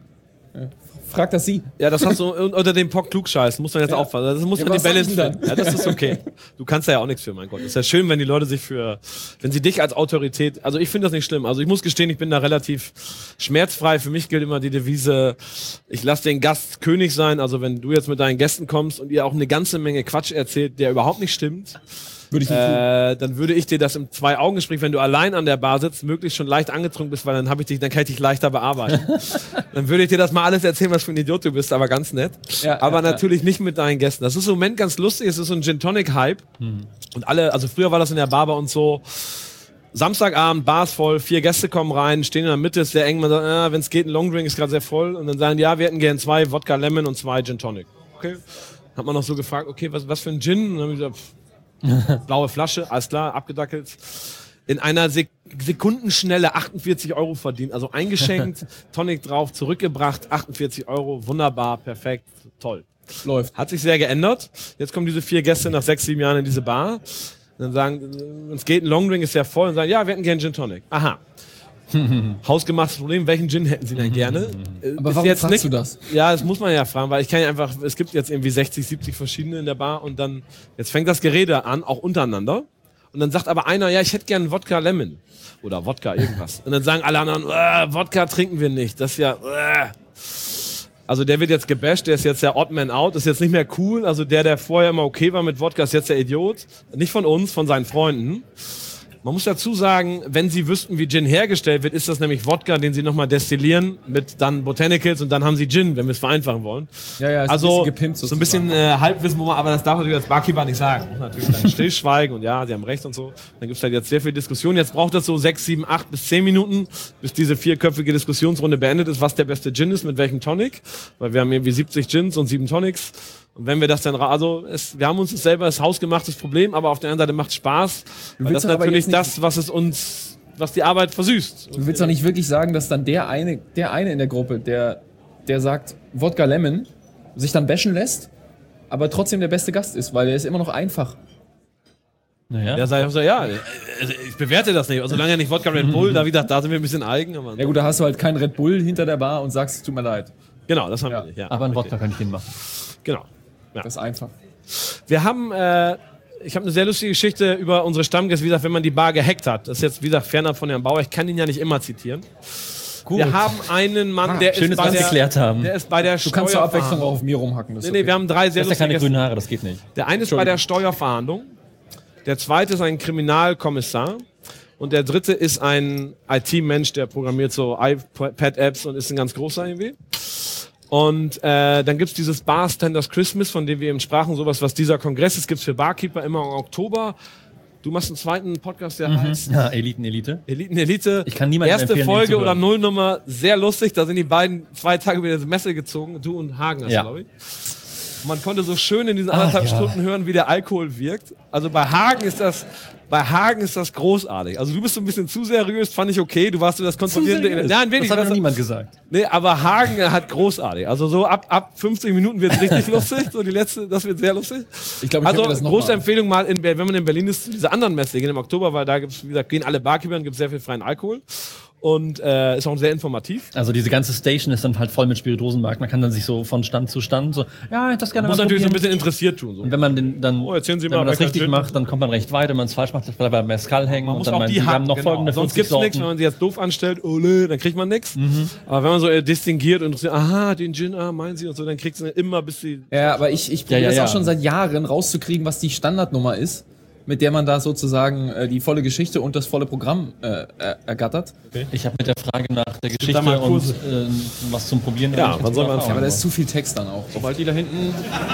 Fragt das sie. Ja, das hast du unter dem Pock klugscheißen, muss man jetzt Ja. aufpassen. Das muss Ja, man die was sag Balance ich denn finden. Ja, das ist okay. Du kannst da ja auch nichts für, mein Gott. Ist ja schön, wenn die Leute sich für, wenn sie dich als Autorität, also ich finde das nicht schlimm. Also ich muss gestehen, ich bin da relativ schmerzfrei. Für mich gilt immer die Devise, ich lasse den Gast König sein. Also wenn du jetzt mit deinen Gästen kommst und ihr auch eine ganze Menge Quatsch erzählt, der überhaupt nicht stimmt, Würde ich nicht tun. äh, dann würde ich dir das im Zwei-Augen-Gespräch, wenn du allein an der Bar sitzt, möglichst schon leicht angetrunken bist, weil dann habe ich dich, dann kann ich dich leichter bearbeiten. Dann würde ich dir das mal alles erzählen, was für ein Idiot du bist, aber ganz nett. Ja, aber ja, natürlich nicht mit deinen Gästen. Das ist im Moment ganz lustig, es ist so ein Gin-Tonic-Hype. Hm. Und alle, also früher war das in der Bar bei uns so, Samstagabend, Bars voll, vier Gäste kommen rein, stehen in der Mitte, ist sehr eng, man sagt, ah, wenn es geht, ein Longdrink ist gerade sehr voll. Und dann sagen, ja, wir hätten gern zwei Wodka Lemon und zwei Gin-Tonic. Okay. Hat man noch so gefragt, okay, was, was für ein Gin? Und dann haben wir gesagt, pff, blaue Flasche, alles klar, abgedackelt. In einer Sek Sekundenschnelle achtundvierzig Euro verdient. Also eingeschenkt, Tonic drauf, zurückgebracht, achtundvierzig Euro, wunderbar, perfekt, toll. Läuft. Hat sich sehr geändert. Jetzt kommen diese vier Gäste nach sechs, sieben Jahren in diese Bar. Und dann sagen, wenn es geht, ein Longdrink ist ja voll. Und sagen, ja, wir hätten gerne Gin Tonic. Aha. Hausgemachtes Problem, welchen Gin hätten Sie denn gerne? Aber Ist warum jetzt fragst nicht, du das? Ja, das muss man ja fragen, weil ich kann ja einfach, es gibt jetzt irgendwie sechzig, siebzig verschiedene in der Bar und dann, jetzt fängt das Gerede an, auch untereinander. Und dann sagt aber einer, ja, ich hätte gern Wodka Lemon. Oder Wodka irgendwas. Und dann sagen alle anderen, äh, Wodka trinken wir nicht. Das ist ja, äh. Also der wird jetzt gebasht, der ist jetzt der Odd Man Out, ist jetzt nicht mehr cool. Also der, der vorher immer okay war mit Wodka, ist jetzt der Idiot. Nicht von uns, von seinen Freunden. Man muss dazu sagen, wenn Sie wüssten, wie Gin hergestellt wird, ist das nämlich Wodka, den Sie nochmal destillieren mit dann Botanicals und dann haben Sie Gin, wenn wir es vereinfachen wollen. Ja, ja, ist also ein bisschen gepimpt so ein bisschen äh, Halbwissen, wo man, aber das darf natürlich als Barkeeper nicht sagen. Man muss natürlich dann stillschweigen und ja, Sie haben recht und so. Dann gibt es halt jetzt sehr viel Diskussion. Jetzt braucht das so sechs, sieben, acht bis zehn Minuten, bis diese vierköpfige Diskussionsrunde beendet ist, was der beste Gin ist, mit welchem Tonic. Weil wir haben irgendwie siebzig Gins und sieben Tonics. Und wenn wir das dann, also es, wir haben uns selber das hausgemachtes Problem, aber auf der anderen Seite macht es Spaß. Weil das ist natürlich das, was es uns, was die Arbeit versüßt. Du willst doch nicht wirklich sagen, dass dann der eine, der eine in der Gruppe, der, der sagt Wodka Lemon, sich dann bashen lässt, aber trotzdem der beste Gast ist, weil er ist immer noch einfach. Naja. Der sagt so, ja, ich bewerte das nicht. Also solange er nicht Wodka Red Bull, da, wie gesagt, da sind wir ein bisschen eigen. Aber Ja gut, da hast du halt keinen Red Bull hinter der Bar und sagst, es tut mir leid. genau, das haben Ja. wir nicht. Ja, Aber ein richtig. Wodka kann ich hinmachen. Genau. Das ist einfach. Wir haben, äh, ich habe eine sehr lustige Geschichte über unsere Stammgäste, wie gesagt, wenn man die Bar gehackt hat. Das ist jetzt, wie gesagt, fernab von Herrn Bauer. Ich kann ihn ja nicht immer zitieren. Gut. Wir haben einen Mann, der, schön, ist dass bei wir das der, geklärt haben. der ist bei der Du kannst zur Abwechslung Steuerverhandlung. auch auf mir rumhacken. Das Nee, ist nee, okay. wir haben drei sehr Du hast ja lustige keine Gäste. grünen Haare, das geht nicht. Der eine ist bei der Steuerverhandlung, der zweite ist ein Kriminalkommissar und der dritte ist ein I T-Mensch, der programmiert so iPad-Apps und ist ein ganz großer irgendwie. Und äh, dann gibt's dieses Bartenders Christmas, von dem wir eben sprachen, sowas, was dieser Kongress ist, gibt's für Barkeeper immer im Oktober. Du machst einen zweiten Podcast, der heißt Ja, Eliten, Elite. Eliten, Elite. Ich kann niemandem Erste empfehlen, Folge den zu oder hören. Nullnummer, sehr lustig. Da sind die beiden zwei Tage wieder ins Messe gezogen. Du und Hagen, hast Ja. glaube ich. Und man konnte so schön in diesen anderthalb ja. Stunden hören, wie der Alkohol wirkt. Also bei Hagen ist das, bei Hagen ist das großartig. Also du bist so ein bisschen zu seriös, fand ich okay. Du warst so das kontrollierende. seriös? Nein, wenig. Das hat das- noch niemand gesagt. Nee, aber Hagen hat großartig. Also so ab, ab fünfzig Minuten wird's richtig lustig. So die letzte, das wird sehr lustig. Ich glaube, ich Also höre mir das noch große mal. Empfehlung mal, in, wenn man in Berlin ist, zu dieser anderen Messe gehen im Oktober, weil da gibt's, wie gesagt, gehen alle Barkeeper, gibt sehr viel freien Alkohol. Und äh, ist auch sehr informativ. Also diese ganze Station ist dann halt voll mit Spirituosenmarkt. Man kann dann sich so von Stand zu Stand so, ja, ich das gerne Muss mal natürlich so ein probieren. bisschen interessiert tun. So. Und wenn man den dann, Oh, erzählen Sie wenn mal, man das wer richtig kann macht, dann kommt man recht weit. Wenn man es falsch macht, das bleibt beim Mescal hängen. Man und muss dann auch meinen, die wir haben hacken, noch genau. folgende Sonst fünfzig gibt's nichts, wenn Sorten. man sich jetzt doof anstellt, ole, dann kriegt man nichts. Aber wenn man so äh, distinguiert und interessiert, aha, den Gin, ah, meinen Sie und so, dann kriegst du immer bis die... Ja, aber ich, ich probiere ja, das ja. auch schon seit Jahren rauszukriegen, was die Standardnummer ist, mit der man da sozusagen äh, die volle Geschichte und das volle Programm äh, er- ergattert. Ich habe mit der Frage nach der Geschichte da mal und Kurse. äh, was zum Probieren. Ja, eigentlich wann soll man- ganz Ja, aber gut da ist zu viel Text dann auch. Sobald die da hinten...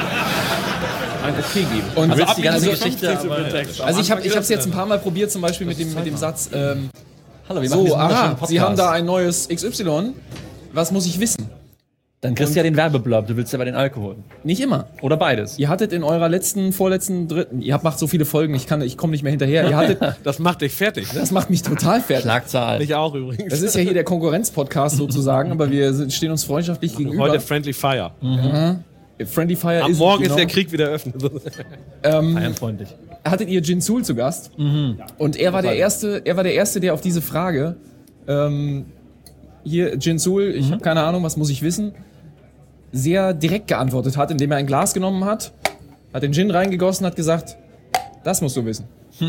Ein Okay geben. Und Also willst die ganze also, Geschichte, aber- also ich habe ich es jetzt ein paar Mal probiert, zum Beispiel mit dem, mit dem Satz, ähm, Hallo, wir machen so, diesen wunderschönen aha, Podcast. Sie haben da ein neues X Y, was muss ich wissen? Dann kriegst du ja den Werbeblurb, du willst ja bei den Alkohol. Nicht immer. Oder beides. Ihr hattet in eurer letzten, vorletzten, dritten, ihr habt macht so viele Folgen, ich kann, ich komme nicht mehr hinterher. Ihr hattet, Das macht dich fertig, ne? das macht mich total fertig. Schlagzahl. Ich auch übrigens. Das ist ja hier der Konkurrenz-Podcast sozusagen, aber wir sind, stehen uns freundschaftlich gegenüber. Heute Friendly Fire. Friendly Fire Am ist Morgen genau. ist der Krieg wieder eröffnet. Feierfreundlich. Hattet ihr Jin Sul zu Gast? Und er war der erste, er war der erste, der auf diese Frage, ähm, hier Jin Sul, ich habe keine Ahnung, was muss ich wissen, sehr direkt geantwortet hat, indem er ein Glas genommen hat, hat den Gin reingegossen, hat gesagt, das musst du wissen.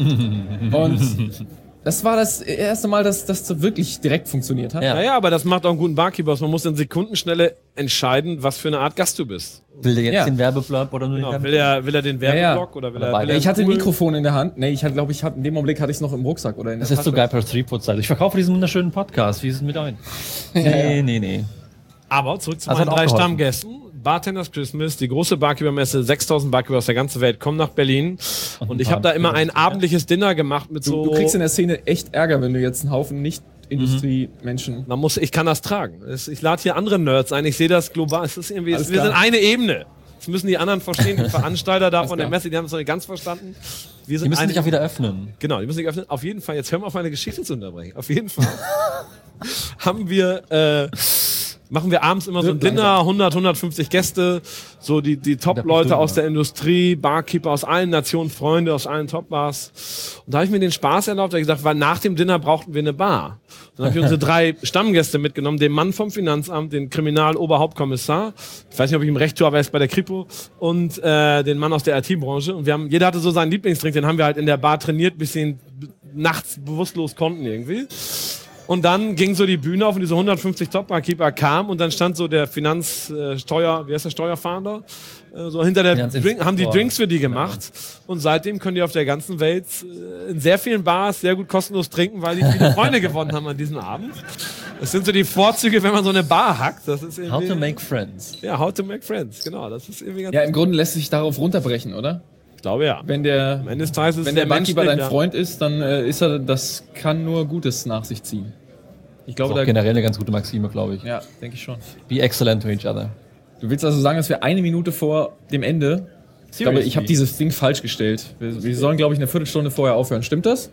Und das war das erste Mal, dass das wirklich direkt funktioniert hat. Ja. Naja, aber das macht auch einen guten Barkeeper aus. Man muss in Sekundenschnelle entscheiden, was für eine Art Gast du bist. Will der jetzt Ja. den Werbeblurb oder nur den Genau, Werbeblurb? will, er, will er den Werbeblock oder will Oder er, beide. will er Ich hatte ein cool- Mikrofon in der Hand. Nee, ich hatte, glaube ich, hab, in dem Augenblick hatte ich es noch im Rucksack oder in der Das ist so Tasche. geil per Streetfood-Zeit. Ich verkaufe diesen wunderschönen Podcast. Wie ist es mit euch? Nee, nee, nee. Aber zurück zu Das meinen hat auch drei geholfen. Stammgästen. Bartenders Christmas, die große Barkeeper-Messe, sechstausend Barkeeper aus der ganzen Welt kommen nach Berlin. Und ich habe da immer ein abendliches Dinner gemacht mit so... Du, du kriegst in der Szene echt Ärger, wenn du jetzt einen Haufen Nicht-Industrie-Menschen. Man muss, ich kann das tragen. Es- Ich lade hier andere Nerds ein. Ich sehe das global. Es ist irgendwie, Alles wir klar. sind eine Ebene. Das müssen die anderen verstehen. Die Veranstalter da von der klar. Messe, die haben es noch nicht ganz verstanden. Wir Die sind müssen eine sich auch wieder öffnen. Genau, die müssen sich öffnen. Auf jeden Fall, jetzt hör mal auf, meine Geschichte zu unterbrechen. Auf jeden Fall haben wir, äh, machen wir abends immer so ein Wird Dinner, hundert, hundertfünfzig Gäste, so die, die Top-Leute bestimmt, aus der Industrie, Barkeeper aus allen Nationen, Freunde aus allen Top-Bars. Und da habe ich mir den Spaß erlaubt, da hab ich gesagt, weil nach dem Dinner brauchten wir eine Bar. Dann habe ich unsere drei Stammgäste mitgenommen, den Mann vom Finanzamt, den Kriminaloberhauptkommissar, ich weiß nicht, ob ich ihm recht tue, aber er ist bei der Kripo, und äh, den Mann aus der I T-Branche. Und wir haben, jeder hatte so seinen Lieblingsdrink, den haben wir halt in der Bar trainiert, bis sie ihn b- nachts bewusstlos konnten irgendwie. Und dann ging so die Bühne auf und diese hundertfünfzig Top-Barkeeper kamen und dann stand so der Finanz, äh, Steuer, wie heißt der Steuerfahnder? Äh, so hinter der Finanzinspektor. Drink, haben die Drinks für die gemacht. Und seitdem können die auf der ganzen Welt äh, in sehr vielen Bars sehr gut kostenlos trinken, weil die viele Freunde gewonnen haben an diesem Abend. Das sind so die Vorzüge, wenn man so eine Bar hackt. Das ist irgendwie, How to make friends. ja, how to make friends, genau. Das ist irgendwie ganz, Ja, im Grunde lässt sich darauf runterbrechen, oder? ich glaube ja. Wenn der, Am Ende des Tages ist wenn der Mensch Barkeeper dein ja. Freund ist, dann äh, ist er, das kann nur Gutes nach sich ziehen. Ich Das glaube, ist auch da, generell eine ganz gute Maxime, glaube ich. ja, denke ich schon. Be excellent to each other. Du willst also sagen, dass wir eine Minute vor dem Ende, ich glaube, ich habe Seriously? dieses Ding falsch gestellt. Wir, wir sollen, glaube ich, eine Viertelstunde vorher aufhören. Stimmt das?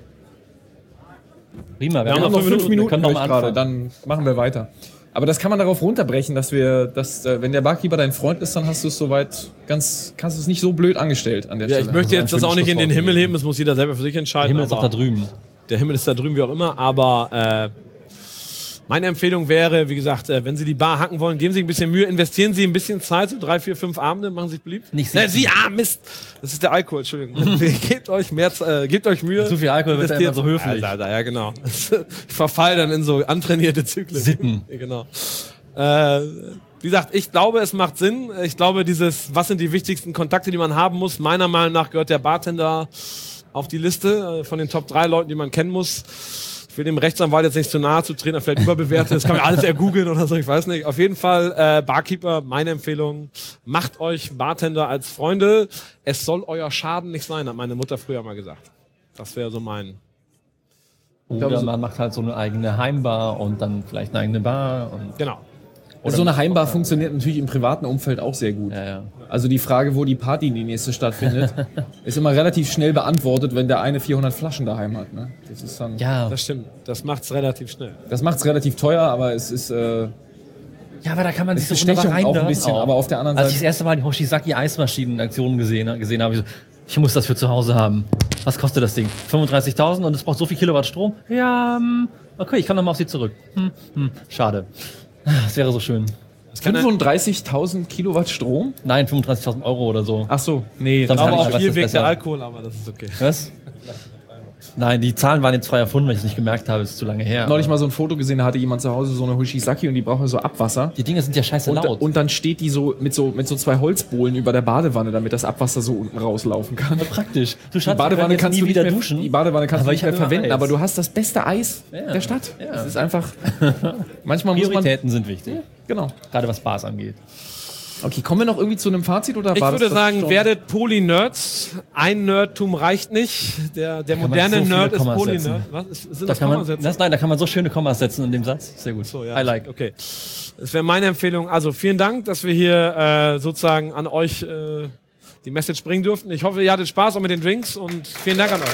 Prima, Wir haben noch noch fünf fünf Minuten, Minuten, wir können noch höre mal ich gerade, anfangen. dann machen wir weiter. Aber das kann man darauf runterbrechen, dass wir, dass, äh, wenn der Barkeeper dein Freund ist, dann hast du es soweit ganz, kannst du es nicht so blöd angestellt an der Ja, Stelle. ich möchte jetzt das auch nicht in den Schlusswort Himmel heben, das muss jeder selber für sich entscheiden. Der Himmel ist auch aber- da drüben. Der Himmel ist da drüben, wie auch immer, aber äh, meine Empfehlung wäre, wie gesagt, äh, wenn Sie die Bar hacken wollen, geben Sie ein bisschen Mühe, investieren Sie ein bisschen Zeit, so drei, vier, fünf Abende, machen Sie sich beliebt. Nicht Nein, sitzen. Sie, ah, Mist, das ist der Alkohol, Entschuldigung. gebt euch mehr, Z- äh, gebt euch Mühe. Zu viel Alkohol wird Investiert- immer so höflich. Alter, Alter, ja genau. Ich verfall dann in so antrainierte Zyklen. Sitten. Ja, genau. Äh, wie gesagt, ich glaube, es macht Sinn. Ich glaube, dieses, was sind die wichtigsten Kontakte, die man haben muss, meiner Meinung nach gehört der Bartender auf die Liste äh, von den Top drei Leuten, die man kennen muss. Ich will dem Rechtsanwalt jetzt nicht zu nahe zu treten, vielleicht überbewertet, das kann man alles ergoogeln oder so, ich weiß nicht. Auf jeden Fall, äh, Barkeeper, meine Empfehlung, macht euch Bartender als Freunde. Es soll euer Schaden nicht sein, hat meine Mutter früher mal gesagt. Das wäre so mein... Oder man macht halt so eine eigene Heimbar und dann vielleicht eine eigene Bar. Und Genau. Also so eine Heimbar funktioniert natürlich im privaten Umfeld auch sehr gut. Ja, ja. Also die Frage, wo die Party die nächste stattfindet, ist immer relativ schnell beantwortet, wenn der eine vierhundert Flaschen daheim hat. Ne? Das ist dann, Ja. Das stimmt, das macht's relativ schnell. das macht's relativ teuer, aber es ist, äh, ja, aber da kann man sich so Bestechung wunderbar auch ein reinwerfen bisschen, aber auf der anderen Als ich Seite- das erste Mal die Hoshizaki Eismaschinen in Aktion gesehen, gesehen habe, ich so, ich muss das für zu Hause haben. Was kostet das Ding? fünfunddreißigtausend und es braucht so viel Kilowatt Strom? Ja, ähm, okay, ich kann nochmal auf sie zurück. Hm, hm, schade. Das wäre so schön. fünfunddreißigtausend Kilowatt Strom? Nein, fünfunddreißigtausend Euro oder so. Ach so, nee. Dann das Aber kann ich auch was viel ist wegen besser. der Alkohol, aber das ist okay. Was? Nein, die Zahlen waren jetzt frei erfunden, weil ich es nicht gemerkt habe, ist zu lange her. neulich mal so ein Foto gesehen, da hatte jemand zu Hause so eine Hoshizaki und die brauchen so Abwasser. Die Dinge sind ja scheiße Und, laut. und dann steht die so mit so mit so zwei Holzbohlen über der Badewanne, damit das Abwasser so unten rauslaufen kann. praktisch. Du Die Badewanne kannst du nie wieder nicht mehr, duschen. Die Badewanne kannst Aber du ich nicht mehr habe immer verwenden, Eis. aber du hast das beste Eis Ja. der Stadt. Ja. Das ist einfach. Manchmal muss man. Prioritäten sind wichtig. Genau. Gerade was Bars angeht. Okay, kommen wir noch irgendwie zu einem Fazit oder Ich war würde das sagen, schon? werdet Poly-Nerds. Ein Nerdtum reicht nicht. Der, der man moderne so viele Nerd ist Kommas Poly-Nerd. setzen. Was? Ist, sind Da das kann man, Kommasätze? das, nein, da kann man so schöne Kommas setzen in dem Satz. Sehr gut. So, ja. I like. Okay. Das wäre meine Empfehlung. Also vielen Dank, dass wir hier äh, sozusagen an euch äh, die Message bringen durften. Ich hoffe, ihr hattet Spaß auch mit den Drinks und vielen Dank an euch.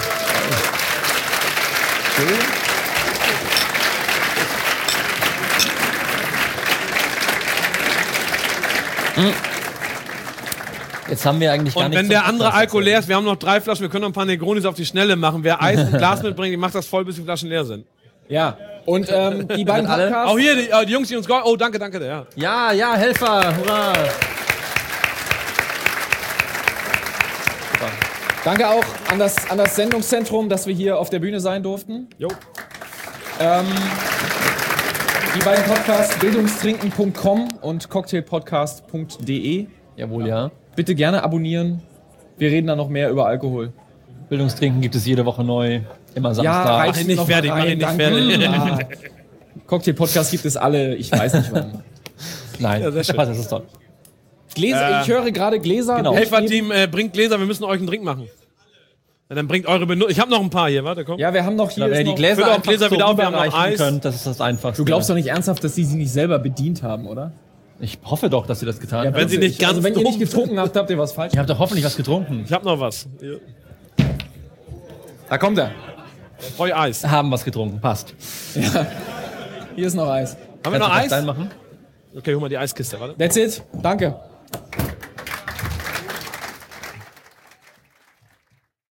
Jetzt haben wir eigentlich gar Und nichts wenn der zum andere Podcast Alkohol leer erzählt. ist, wir haben noch drei Flaschen, wir können noch ein paar Negronis auf die Schnelle machen. Wer Eis und Glas mitbringt, die macht das voll, bis die Flaschen leer sind. Ja. Und ähm, die beiden alle? Podcasts. Auch hier, die, äh, die Jungs, die uns geholfen. Oh, danke, danke. Ja. Ja, ja, Helfer, hurra. Danke auch an das, an das Sendungszentrum, dass wir hier auf der Bühne sein durften. Jo. Ähm, die beiden Podcasts bildungstrinken punkt com und cocktailpodcast punkt de. Jawohl, ja. Bitte gerne abonnieren. Wir reden dann noch mehr über Alkohol. Bildungstrinken gibt es jede Woche neu. Immer Samstag. reicht Mach ihn nicht noch fertig, mach rein, ihn nicht danke. fertig. Ah. Cocktail-Podcast gibt es alle, ich weiß nicht wann. Nein, Ja, sehr schön. das ist toll. Gläser, Äh, ich höre gerade Gläser. genau. Helferteam, äh, bringt Gläser, wir müssen euch einen Drink machen. Ja, dann bringt eure Benutzer. Ich habe noch ein paar hier, warte, komm. Ja, wir haben noch hier. Wenn ist ihr die noch, Gläser Füllt auch einfach Gläser so wieder auf, wir haben noch rüberreichen Eis. könnt, das ist das Einfachste. du glaubst doch nicht ernsthaft, dass die sie nicht selber bedient haben, oder? Ich hoffe doch, dass ihr das getan habt. wenn sie nicht ganz also wenn ihr nicht dumm getrunken habt, habt ihr was falsch. Ihr habt doch hoffentlich was getrunken. Ich habe noch was. Hier. Da kommt er. Heu Eis. Haben was getrunken, passt. Hier ist noch Eis. Haben wir noch Kannst du Eis? das reinmachen? Okay, hol mal die Eiskiste, warte. That's it. Danke.